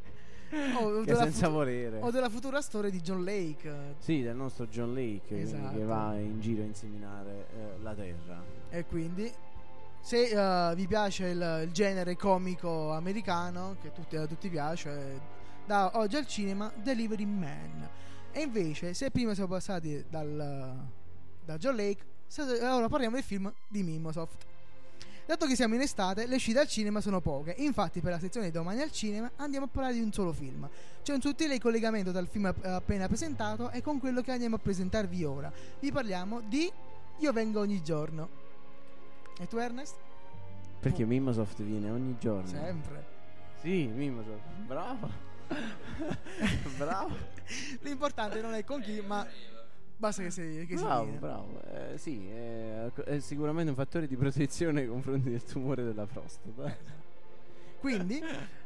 o, che della senza futu- volere. o della futura storia di John Lake. Sì, del nostro John Lake che- Esatto. che va in giro a inseminare eh, la terra. E quindi se eh, vi piace il, il genere comico americano, che tutti, a tutti piace, da oggi al cinema Delivery Man. E invece se prima siamo passati dal, da John Lake, se- ora parliamo del film di Mimosoft. Dato che siamo in estate, le uscite al cinema sono poche. Infatti per la sezione di domani al cinema andiamo a parlare di un solo film. C'è un sottile collegamento dal film app- appena presentato e con quello che andiamo a presentarvi ora. Vi parliamo di Io vengo ogni giorno. E tu, Ernest? Perché Mimosoft viene ogni giorno. Sempre. Sì, Mimosoft. Bravo. Bravo. L'importante non è con chi, ma basta che si, che si Bravo, viene. bravo. Eh, sì, è, è sicuramente un fattore di protezione nei confronti del tumore della prostata. Quindi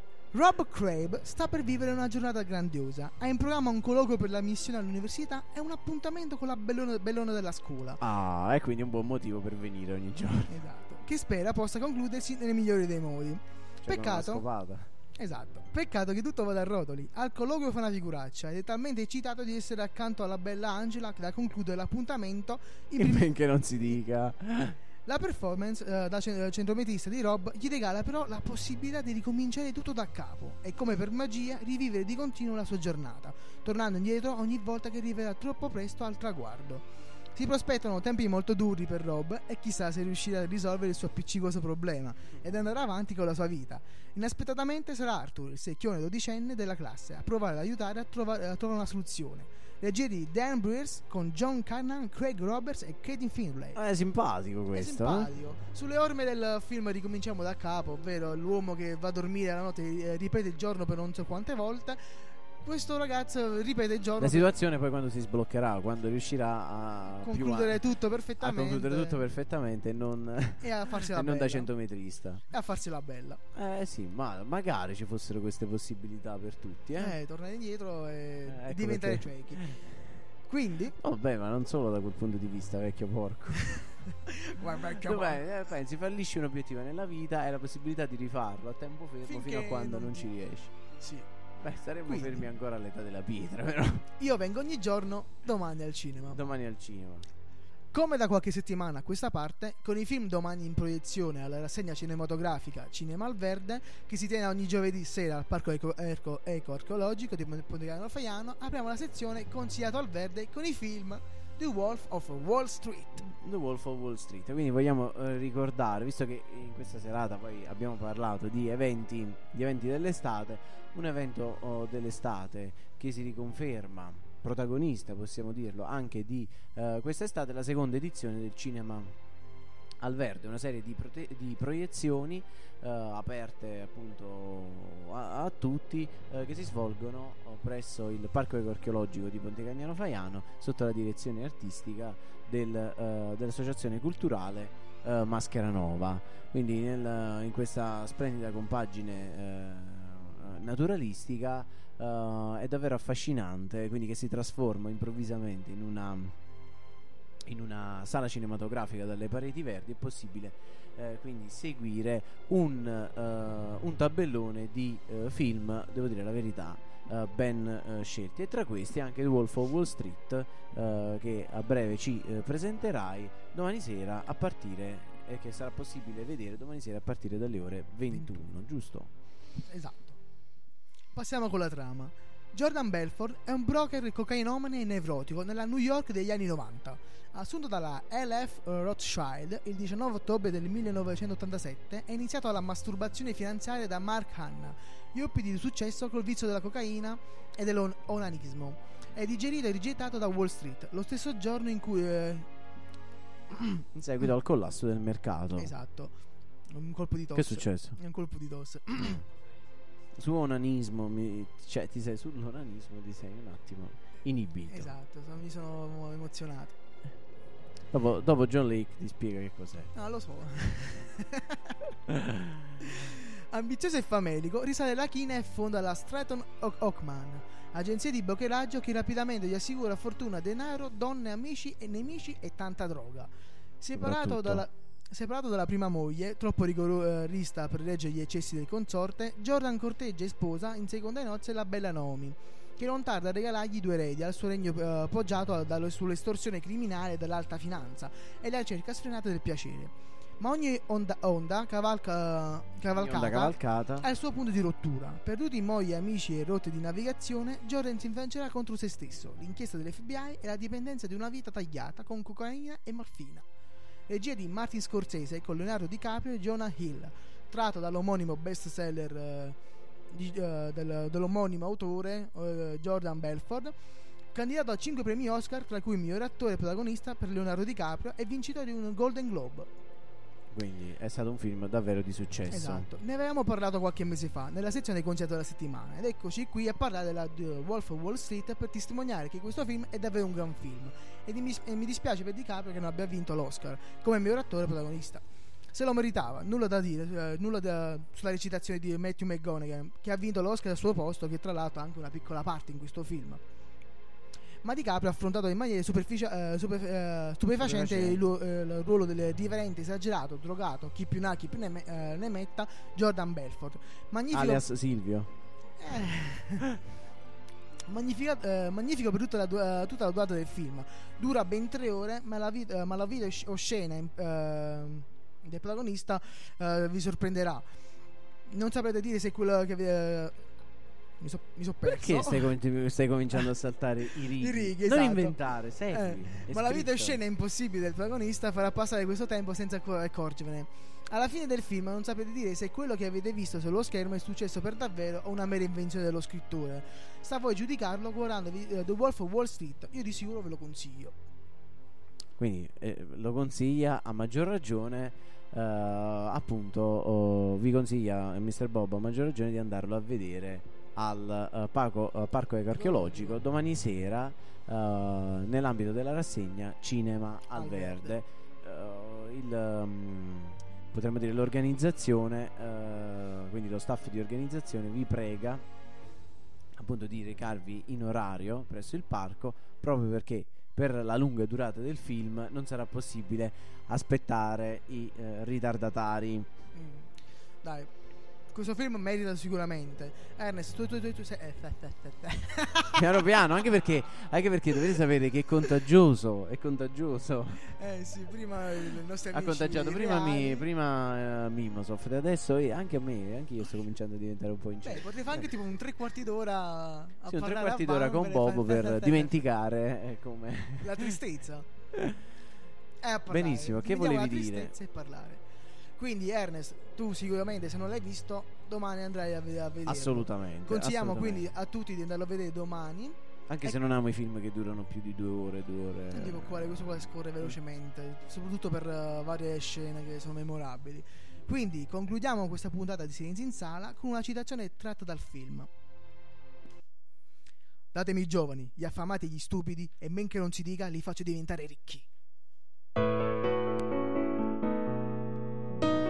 Rob Crabe sta per vivere una giornata grandiosa. Ha in programma un colloquio per l'ammissione all'università e un appuntamento con la bellona, bellona della scuola. Ah, e quindi un buon motivo per venire ogni giorno. Esatto. Che spera possa concludersi nelle migliori dei modi. Cioè, con una Peccato. scopata. Esatto. Peccato che tutto vada a rotoli. Al colloquio fa una figuraccia ed è talmente eccitato di essere accanto alla bella Angela che da concludere l'appuntamento in E primi- ben che non si dica. La performance eh, da cen- centrometrista di Rob gli regala però la possibilità di ricominciare tutto da capo e come per magia rivivere di continuo la sua giornata, tornando indietro ogni volta che arriverà troppo presto al traguardo. Si prospettano tempi molto duri per Rob e chissà se riuscirà a risolvere il suo appiccicoso problema ed andare avanti con la sua vita. Inaspettatamente sarà Arthur, il secchione dodicenne della classe, a provare ad aiutare a, trova- a trovare una soluzione. Regia di Dan Breers con John Cannan, Craig Roberts e Katie Finlay. Ah, è simpatico È questo. simpatico. Sulle orme del film ricominciamo da capo, ovvero l'uomo che va a dormire la notte e ripete il giorno per non so quante volte. Questo ragazzo ripete il giorno La per situazione poi quando si sbloccherà, quando riuscirà a più concludere a- tutto a perfettamente concludere tutto perfettamente e non, e a farsela e non da bella. centometrista. E a farsela bella. Eh sì, ma magari ci fossero queste possibilità per tutti, eh? Eh, tornare indietro e, Eh, e ecco diventare perché. ciechi. Quindi, Vabbè, ma non solo da quel punto di vista, vecchio porco. guarda, Dov'è? Eh, pensi, fallisci un obiettivo nella vita e la possibilità di rifarlo a tempo fermo Finché fino a quando non- non ci riesci. sì. Beh, staremo Quindi. fermi ancora all'età della pietra, però. Io vengo ogni giorno, domani al cinema. Domani al cinema. Come da qualche settimana a questa parte, con i film domani in proiezione alla rassegna cinematografica Cinema al Verde, che si tiene ogni giovedì sera al Parco Eco, Eco, Eco Archeologico di Pontecagnano Faiano, apriamo la sezione Consigliato al Verde con i film The Wolf of Wall Street. The Wolf of Wall Street. Quindi vogliamo eh, ricordare, visto che in questa serata poi abbiamo parlato di eventi, di eventi dell'estate, un evento oh, dell'estate che si riconferma protagonista, possiamo dirlo, anche di eh, quest'estate, la seconda edizione del Cinema al Verde, una serie di, prote- di proiezioni eh, aperte appunto a, a tutti, eh, che si svolgono oh, presso il Parco Ecoarcheologico di Pontecagnano Faiano sotto la direzione artistica del, eh, dell'associazione culturale eh, Maschera Nova. Quindi nel, in questa splendida compagine eh, naturalistica uh, è davvero affascinante, quindi che si trasforma improvvisamente in una in una sala cinematografica dalle pareti verdi. È possibile eh, quindi seguire un, uh, un tabellone di uh, film, devo dire la verità, uh, ben uh, scelti, e tra questi anche The Wolf of Wall Street, uh, che a breve ci uh, presenterai domani sera a partire e che sarà possibile vedere domani sera a partire dalle ore ventuno, giusto? Esatto. Passiamo con la trama. Jordan Belfort è un broker cocainomane e nevrotico nella New York degli anni novanta. Assunto dalla L F Rothschild il diciannove ottobre del millenovecentottantasette, è iniziato alla masturbazione finanziaria da Mark Hanna, yuppie di successo col vizio della cocaina e dell'onanismo. È digerito e rigettato da Wall Street lo stesso giorno in cui eh... in seguito al collasso del mercato. Esatto. Un colpo di tosse. Che è successo? Un colpo di tosse. Su onanismo mi... cioè ti sei sull'onanismo ti sei un attimo inibito. Esatto, so- mi sono emozionato. Dopo, dopo John Lake ti spiega che cos'è. No, lo so. Ambizioso e famelico, risale la china e fonda la Stratton Ockman, agenzia di brokeraggio che rapidamente gli assicura fortuna, denaro, donne, amici e nemici e tanta droga. Separato dalla, separato dalla prima moglie, troppo rigorista per reggere gli eccessi del consorte, Jordan corteggia e sposa in seconde nozze la bella Naomi, che non tarda a regalargli due eredi al suo regno eh, poggiato dallo, sull'estorsione criminale dell'alta finanza e la ricerca sfrenata del piacere. Ma ogni onda, onda cavalca, cavalcata, onda cavalcata ha il suo punto di rottura. Perduti in moglie, amici e rotte di navigazione, Jordan si invencerà contro se stesso, l'inchiesta dell'F B I e la dipendenza di una vita tagliata con cocaina e morfina. Regia di Martin Scorsese con Leonardo DiCaprio e Jonah Hill, tratto dall'omonimo bestseller eh, di, uh, del, dell'omonimo autore uh, Jordan Belfort, candidato a cinque premi Oscar, tra cui miglior attore protagonista per Leonardo DiCaprio e vincitore di un Golden Globe. Quindi è stato un film davvero di successo. Esatto. Ne avevamo parlato qualche mese fa nella sezione del concerto della settimana, ed eccoci qui a parlare della The Wolf of Wall Street per testimoniare che questo film è davvero un gran film e, di, e mi dispiace per DiCaprio che non abbia vinto l'Oscar come miglior attore protagonista. Se lo meritava, nulla da dire, eh, nulla da, sulla recitazione di Matthew McConaughey, che ha vinto l'Oscar al suo posto, che tra l'altro ha anche una piccola parte in questo film. Ma DiCaprio ha affrontato in maniera superficia- eh, super, eh, stupefacente il, eh, il ruolo del riverente, esagerato, drogato, chi più ne chi più ne, me- eh, ne metta, Jordan Belfort. Magnifico, alias Silvio. Eh, magnifica, eh, magnifico per tutta la, du- uh, tutta la durata del film. Dura ben tre ore, ma la, vid- uh, ma la vita osc- oscena uh, del protagonista uh, vi sorprenderà. Non saprete dire se quello che uh, mi so, mi so perso. Perché stai, com- stai cominciando a saltare i righi? I righi, non esatto. inventare, segui. Eh, ma la vita oscena impossibile del protagonista farà passare questo tempo senza accorgervene. Alla fine del film non sapete dire se quello che avete visto sullo schermo è successo per davvero o una mera invenzione dello scrittore. Sta a voi giudicarlo guardandovi uh, The Wolf of Wall Street. Io di sicuro ve lo consiglio. Quindi eh, lo consiglia a maggior ragione. Uh, appunto oh, vi consiglia mister Bob a maggior ragione di andarlo a vedere al uh, parco, uh, parco archeologico domani sera uh, nell'ambito della rassegna Cinema al, al Verde, verde. Uh, il, um, potremmo dire l'organizzazione, uh, quindi lo staff di organizzazione vi prega appunto di recarvi in orario presso il parco, proprio perché per la lunga durata del film non sarà possibile aspettare i eh, ritardatari. Mm. Dai, questo film merita sicuramente. Ernest, tu tu tu, tu sei eh, piano piano, anche perché anche perché dovete sapere che è contagioso, è contagioso. Eh sì, prima il nostro ha contagiato prima mi, prima uh, Mimosoft e adesso io, anche a me, anche io sto cominciando a diventare un po' incerto. Beh, potrei fare anche tipo un tre quarti d'ora a sì, un tre parlare quarti a d'ora con Bobo per, per dimenticare eh, come la tristezza. È a benissimo, che volevi la dire? E parlare. Quindi Ernest, tu sicuramente se non l'hai visto domani andrai a, v- a vedere. Assolutamente. Consigliamo assolutamente. quindi a tutti di andarlo a vedere domani. Anche e se non amo i film che durano più di due ore, due ore. Non dico quale, questo qua scorre velocemente, soprattutto per uh, varie scene che sono memorabili. Quindi concludiamo questa puntata di Silenzio in Sala con una citazione tratta dal film. Datemi i giovani, gli affamati e gli stupidi, e men che non si dica li faccio diventare ricchi.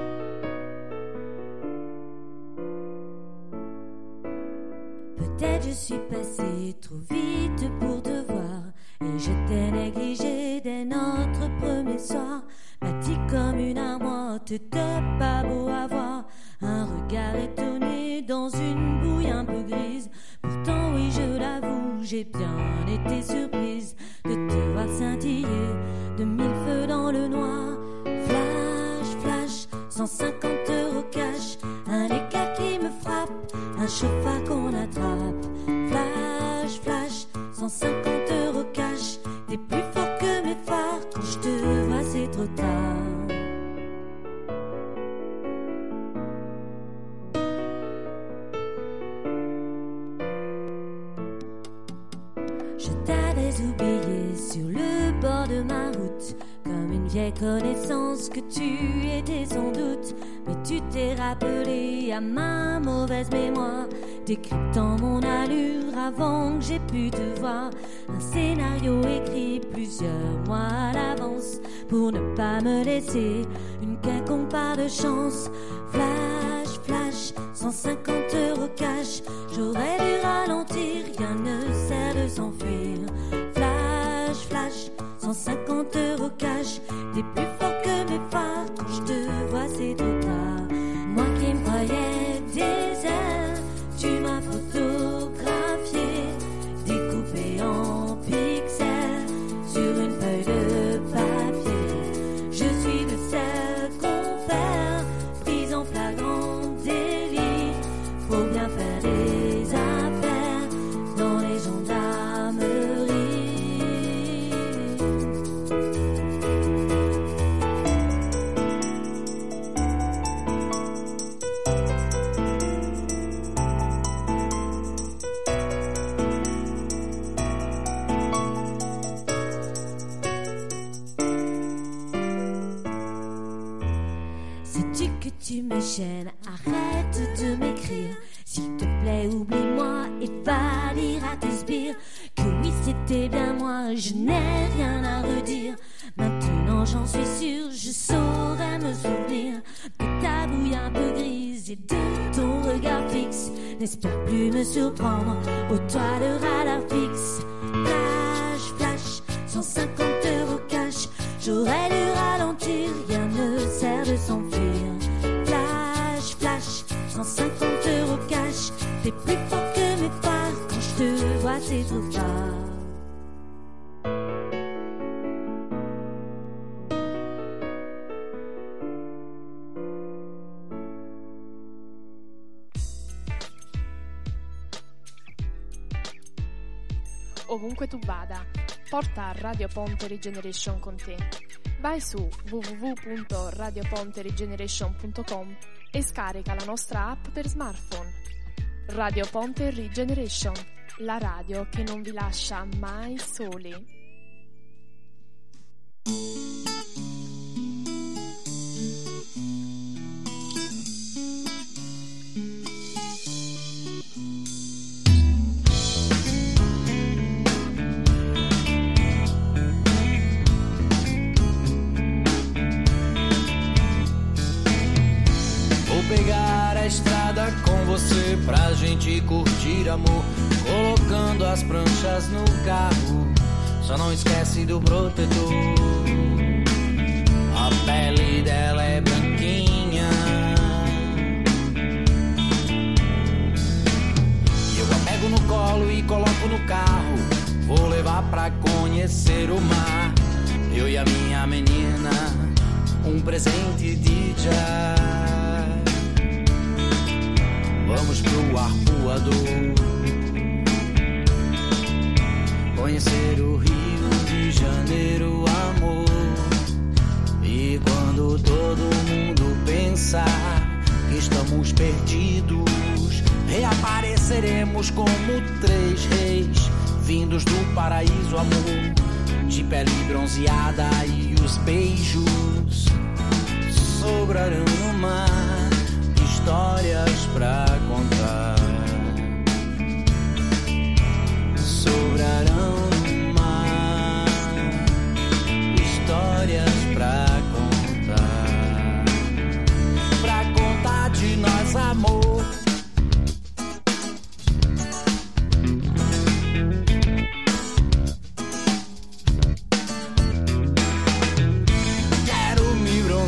But they're just suis passée trop vite pour te voir et je t'ai négligé dès notre premier soir. Bâti comme une armoire, t'étais pas beau à voir. Un regard étonné dans une bouille un peu grise. Pourtant oui, je l'avoue, j'ai bien été surprise de te voir scintiller de mille feux dans le noir. Flash, flash, cent cinquante euros cash. Un écart qui me frappe, un chauffard qu'on attrape. Flash, flash, cent cinquante euros cash. T'es plus fort que mes phares, quand je te vois c'est trop tard. Je t'avais oublié sur le bord de ma route, comme une vieille connaissance que tu étais sans doute. Mais tu t'es rappelé à ma mauvaise mémoire, décryptant mon allure avant que j'ai pu te voir. Un scénario écrit plusieurs mois à l'avance, pour ne pas me laisser une quelconque part de chance. Flash, flash, cent cinquante euros cash. J'aurais dû ralentir, rien ne sert de s'enfuir. Flash, flash, cent cinquante euros cash. T'es plus fort que mes phares, quand je te vois c'est trop tard. Moi qui me croyais désert, tu m'as photographié, découpé en pixels sur une feuille de papier. Je suis de celles qu'on perd, prise en flagrant délit. Faut bien faire des affaires dans les gendarmeries. Sais-tu que tu me gênes? Arrête de m'écrire. S'il te plaît, oublie-moi et va dire à tes sbires que oui, c'était bien moi, je n'ai rien à redire. Maintenant, j'en suis sûre, je saurais me souvenir de ta bouille un peu grise et de ton regard fixe. N'espère plus me surprendre au toit de radar fixe. Flash, flash, cent cinquante euros cash. J'aurais dû ralentir, rien ne sert de s'enfuir. Flash, flash, cent cinquante euros cash. T'es plus fort que mes phares, quand je te vois c'est trop tard. Ovunque tu vada, porta Radio Ponte Regeneration con te. Vai su w w w punto radio ponte regeneration punto com e scarica la nostra app per smartphone. Radio Ponte Regeneration, la radio che non vi lascia mai soli. Pegar a estrada com você pra gente curtir amor, colocando as pranchas no carro. Só não esquece do protetor. A pele dela é branquinha e eu a pego no colo e coloco no carro. Vou levar pra conhecer o mar. Eu e a minha menina, um presente de já. Vamos pro arpoador, conhecer o Rio de Janeiro, amor. E quando todo mundo pensar que estamos perdidos, reapareceremos como três reis, vindos do paraíso, amor. De pele bronzeada e os beijos sobrarão no mar. Histórias pra contar sobrarão no mar. Histórias pra contar, pra contar de nós, amor.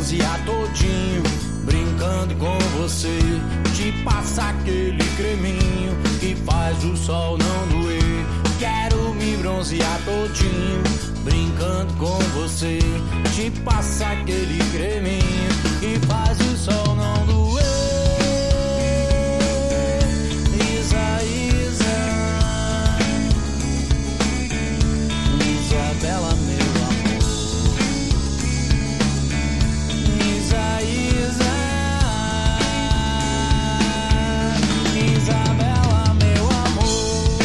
bronzear todinho, brincando com você. Te passa aquele creminho que faz o sol não doer. Quero me bronzear todinho, brincando com você. Te passa aquele creminho que faz o sol não doer. Isa, Isa, Isabela, meu amor. Isa, Isa, Isabela, meu amor.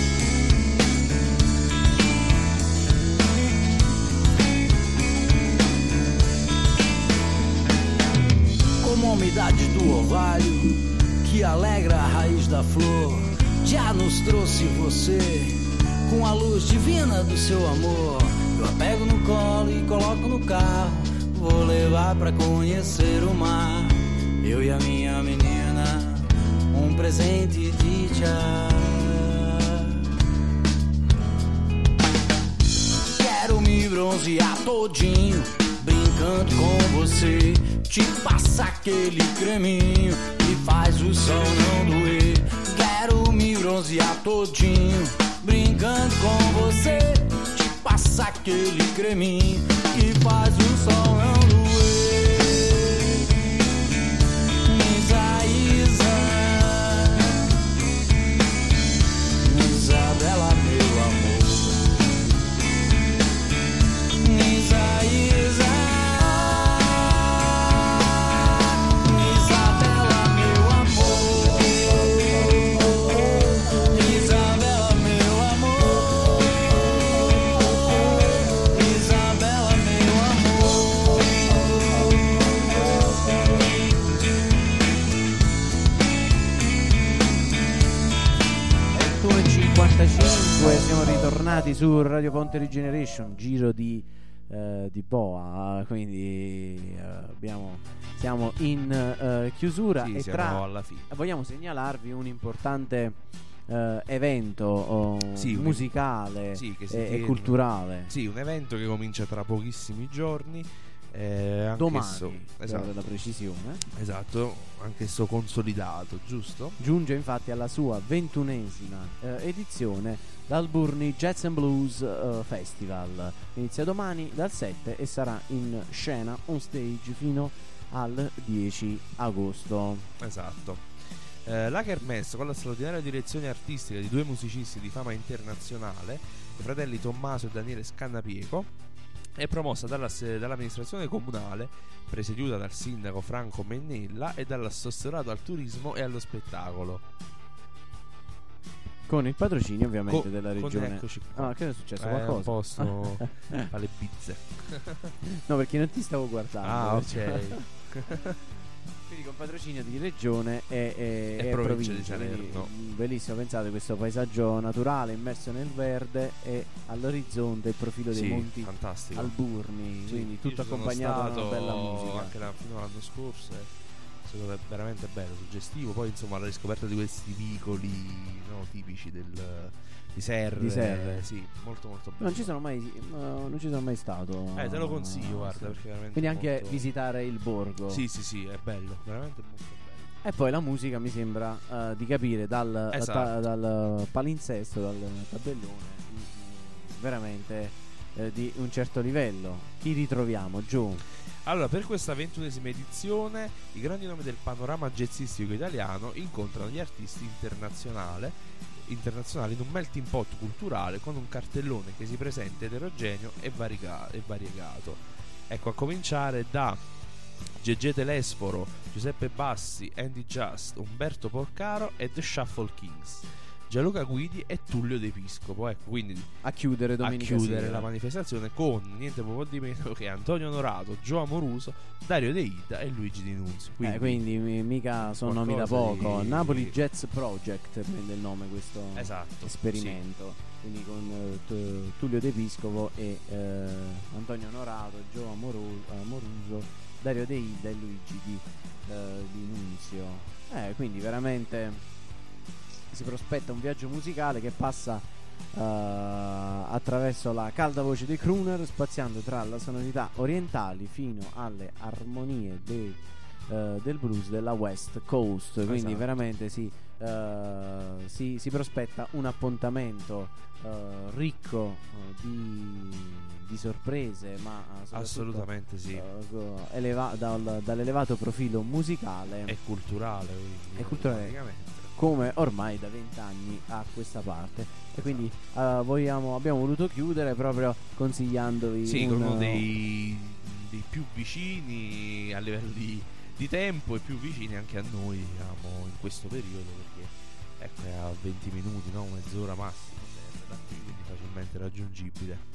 Como a umidade do orvalho que alegra a raiz da flor, já nos trouxe você com a luz divina do seu amor. Eu a pego no colo e coloco no carro, vou levar pra conhecer o mar. Eu e a minha menina, um presente de já. Quero me bronzear todinho, brincando com você. Te passa aquele creminho que faz o sol não doer. Quero me bronzear todinho, brincando com você. Te passa aquele creminho que faz o sol não doer. Isa, Isa, Isabela, meu amor. Isa, Isa, Isabela, meu amor. Isabela, meu amor. Isabela, meu amor. ventuno e cinquantacinque, siamo ritornati su Radio Ponte Regeneration, giro di, eh, di boa, quindi eh, abbiamo, siamo in eh, chiusura Sì, e siamo tra, alla fine. vogliamo segnalarvi un importante eh, evento oh, Sì, un- musicale Sì, che si e, e tiene- culturale. Sì, un evento che comincia tra pochissimi giorni. eh, anch'esso- Domani, per esatto, la precisione. esatto, anch'esso consolidato, giusto? Giunge infatti alla sua ventunesima eh, edizione l'Alburni Jazz and Blues eh, Festival. Inizia domani dal sette e sarà in scena on stage fino al dieci agosto. Esatto. Eh, la Kermesse, con la straordinaria direzione artistica di due musicisti di fama internazionale, i fratelli Tommaso e Daniele Scannapieco, è promossa dalla, dall'amministrazione comunale, presieduta dal sindaco Franco Mennella, e dall'assessorato al turismo e allo spettacolo. Con il patrocinio ovviamente Co- della con- regione. eccoci qua. Ah, che è successo? Eh, Qualcosa? un posto alle pizze. No, perché non ti stavo guardando. Ah, perciò- ok. Quindi con patrocinio di regione e, e, E e provincia di provincia, quindi, Salerno. mh, bellissimo, pensate questo paesaggio naturale immerso nel verde e all'orizzonte il profilo dei Sì, monti fantastico. Alburni, Sì, quindi io tutto ci sono accompagnato da stato una bella musica. anche la- fino all'anno scorso, è stato veramente bello, suggestivo. Poi insomma la riscoperta di questi vicoli, no, tipici del, di Serre, Di Serre. sì, molto molto bello. Non ci sono mai, no, non ci sono mai stato. Eh, te lo consiglio, guarda, Sì. perché veramente Quindi anche molto- visitare il borgo. Sì, sì, sì, è bello, veramente molto bello. E poi la musica mi sembra eh, di capire dal, Esatto. ta- dal palinsesto, dal tabellone, mm, veramente eh, di un certo livello. Chi ritroviamo, Gio? Allora, per questa ventunesima edizione, i grandi nomi del panorama jazzistico italiano incontrano gli artisti internazionali internazionali in un melting pot culturale con un cartellone che si presenta eterogeneo e, varica- e variegato. Ecco, a cominciare da Gegè Telesforo, Giuseppe Bassi, Andy Just, Umberto Porcaro e The Shuffle Kings, Gianluca Guidi e Tullio De Piscopo. Ecco, quindi A chiudere a domenica chiudere sera. la manifestazione con niente poco di meno che Antonio Onorato, Gio Amoruso, Dario De Ida e Luigi Di Nunzio. Quindi, eh, quindi mi- mica sono nomi da qualcosa poco. di- Napoli Jazz Project prende il nome questo Esatto, esperimento. Quindi con eh, T- Tullio De Piscopo e eh, Antonio Onorato, Gio Amoru- Amoruso, Dario De Ida e Luigi Di, eh, Di Nunzio. Eh, quindi veramente si prospetta un viaggio musicale che passa uh, attraverso la calda voce dei crooner, spaziando tra le sonorità orientali fino alle armonie dei, uh, del blues della West Coast. Quindi Esatto. veramente si, uh, si, si prospetta un appuntamento uh, ricco uh, di, di sorprese, ma uh, assolutamente sì, uh, eleva- dal, dall'elevato profilo musicale e culturale, e culturale come ormai da vent'anni a questa parte. E quindi uh, vogliamo, abbiamo voluto chiudere proprio consigliandovi sì, un, con uno dei, dei più vicini a livello di, di tempo e più vicini anche a noi, diciamo, in questo periodo, perché ecco, è a venti minuti, no? Mezz'ora massimo da qui, quindi facilmente raggiungibile.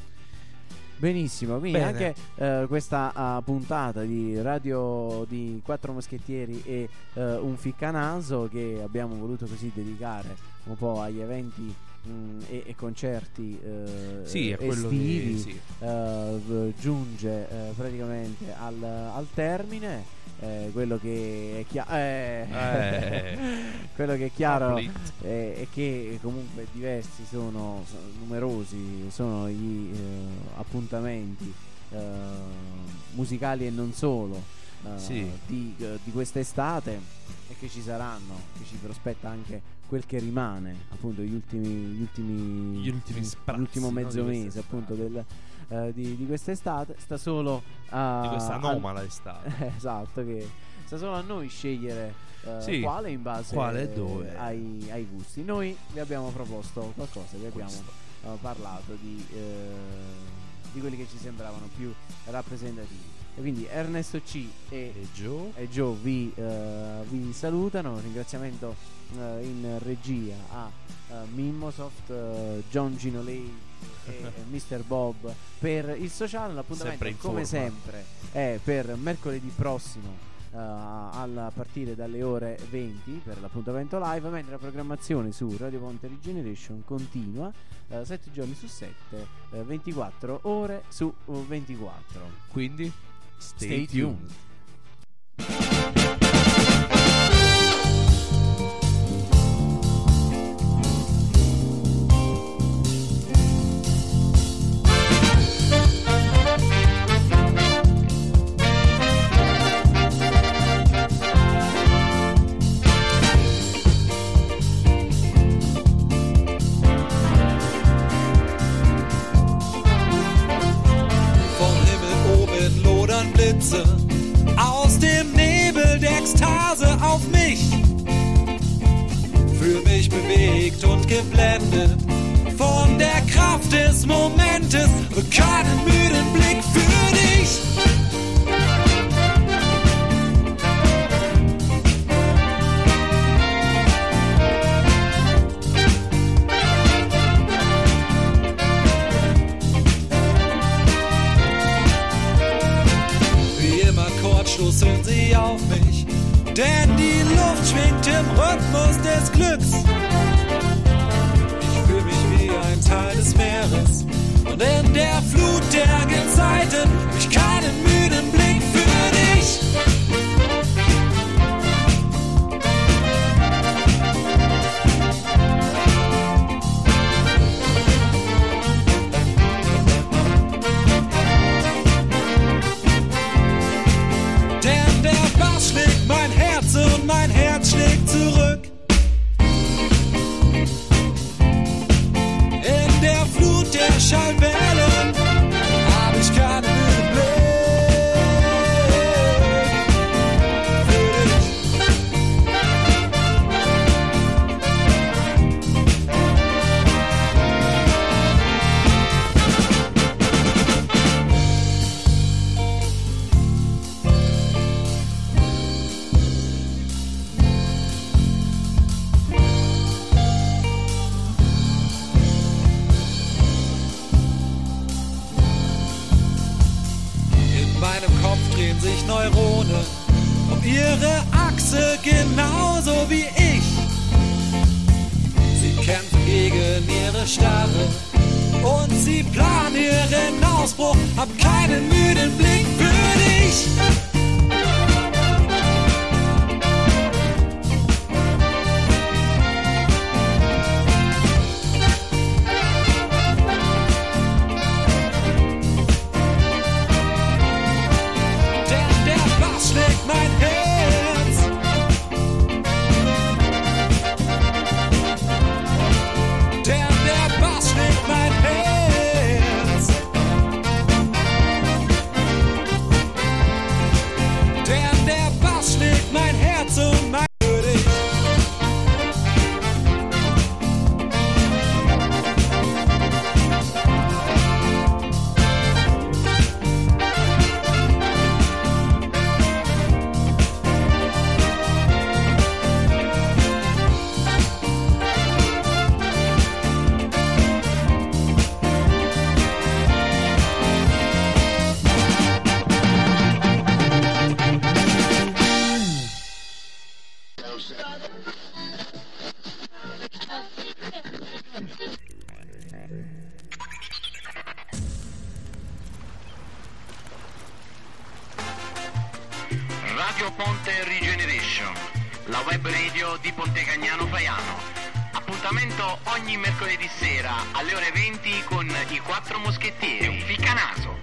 Benissimo, quindi Bene. anche uh, questa uh, puntata di Radio di Quattro Moschettieri e uh, un ficcanaso che abbiamo voluto così dedicare un po' agli eventi mh, e, e concerti uh, sì, è quello estivi, che, sì. uh, giunge uh, praticamente al, al termine. Eh, quello che è chiaro eh, Eh. quello che è chiaro Complete. è, è che comunque diversi sono, sono numerosi sono gli eh, appuntamenti eh, musicali e non solo eh, Sì. di, eh, di quest'estate, e che ci saranno, che ci prospetta anche quel che rimane, appunto gli ultimi gli ultimi Gli ultimi sprazzi, l'ultimo no, mezzo di mese quest'estate. appunto del Uh, di, di quest'estate. Sta solo a Di questa anomala al- estate. esatto, che sta solo a noi scegliere uh, Sì, quale in base quale e dove. ai, ai gusti. Noi vi abbiamo proposto qualcosa, vi abbiamo Questo. uh, parlato di, uh, di quelli che ci sembravano più rappresentativi. E quindi Ernesto C e, E Joe e Joe vi, uh, vi salutano. Ringraziamento uh, in regia a uh, Mimmosoft, uh, John Ginolei e mister Bob per il sociale. L'appuntamento Sempre in come forma. sempre è per mercoledì prossimo uh, a partire dalle ore venti per l'appuntamento live, mentre la programmazione su Radio Ponte Regeneration continua uh, sette giorni su sette, uh, ventiquattro ore su uh, ventiquattro. Quindi Stay stay, tuned. tuned. Vom Himmel oben lodern Blitze, aus dem Nebel der Ekstase auf mich. Fühl mich bewegt und geblendet von der Kraft des Momentes, keinen müden Blick für dich. Wie immer kurzstoßen sie auf mich, denn die Luft schwingt im Rhythmus des Glücks. Ich fühle mich wie ein Teil des Meeres und in der Flut der Gezeiten hab ich keinen müden Blick für dich. Denn der Bass schlägt mein Herz und mein Herz schlägt zurück. In der Flut der Schallwellen hab ich keinen müden Blick für dich. In meinem Kopf drehen sich Neurone um ihre Achse genauso wie ich. Sie kämpfen gegen ihre Starre und sie planen ihren Ausbruch. Hab keinen müden Blick für dich. Radio Ponte Regeneration, la web radio di Pontecagnano Faiano. Appuntamento ogni mercoledì sera alle ore venti con i quattro moschettieri. Un ficcanaso.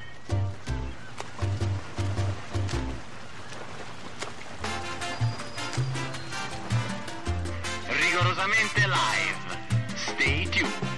Rigorosamente live. Stay tuned.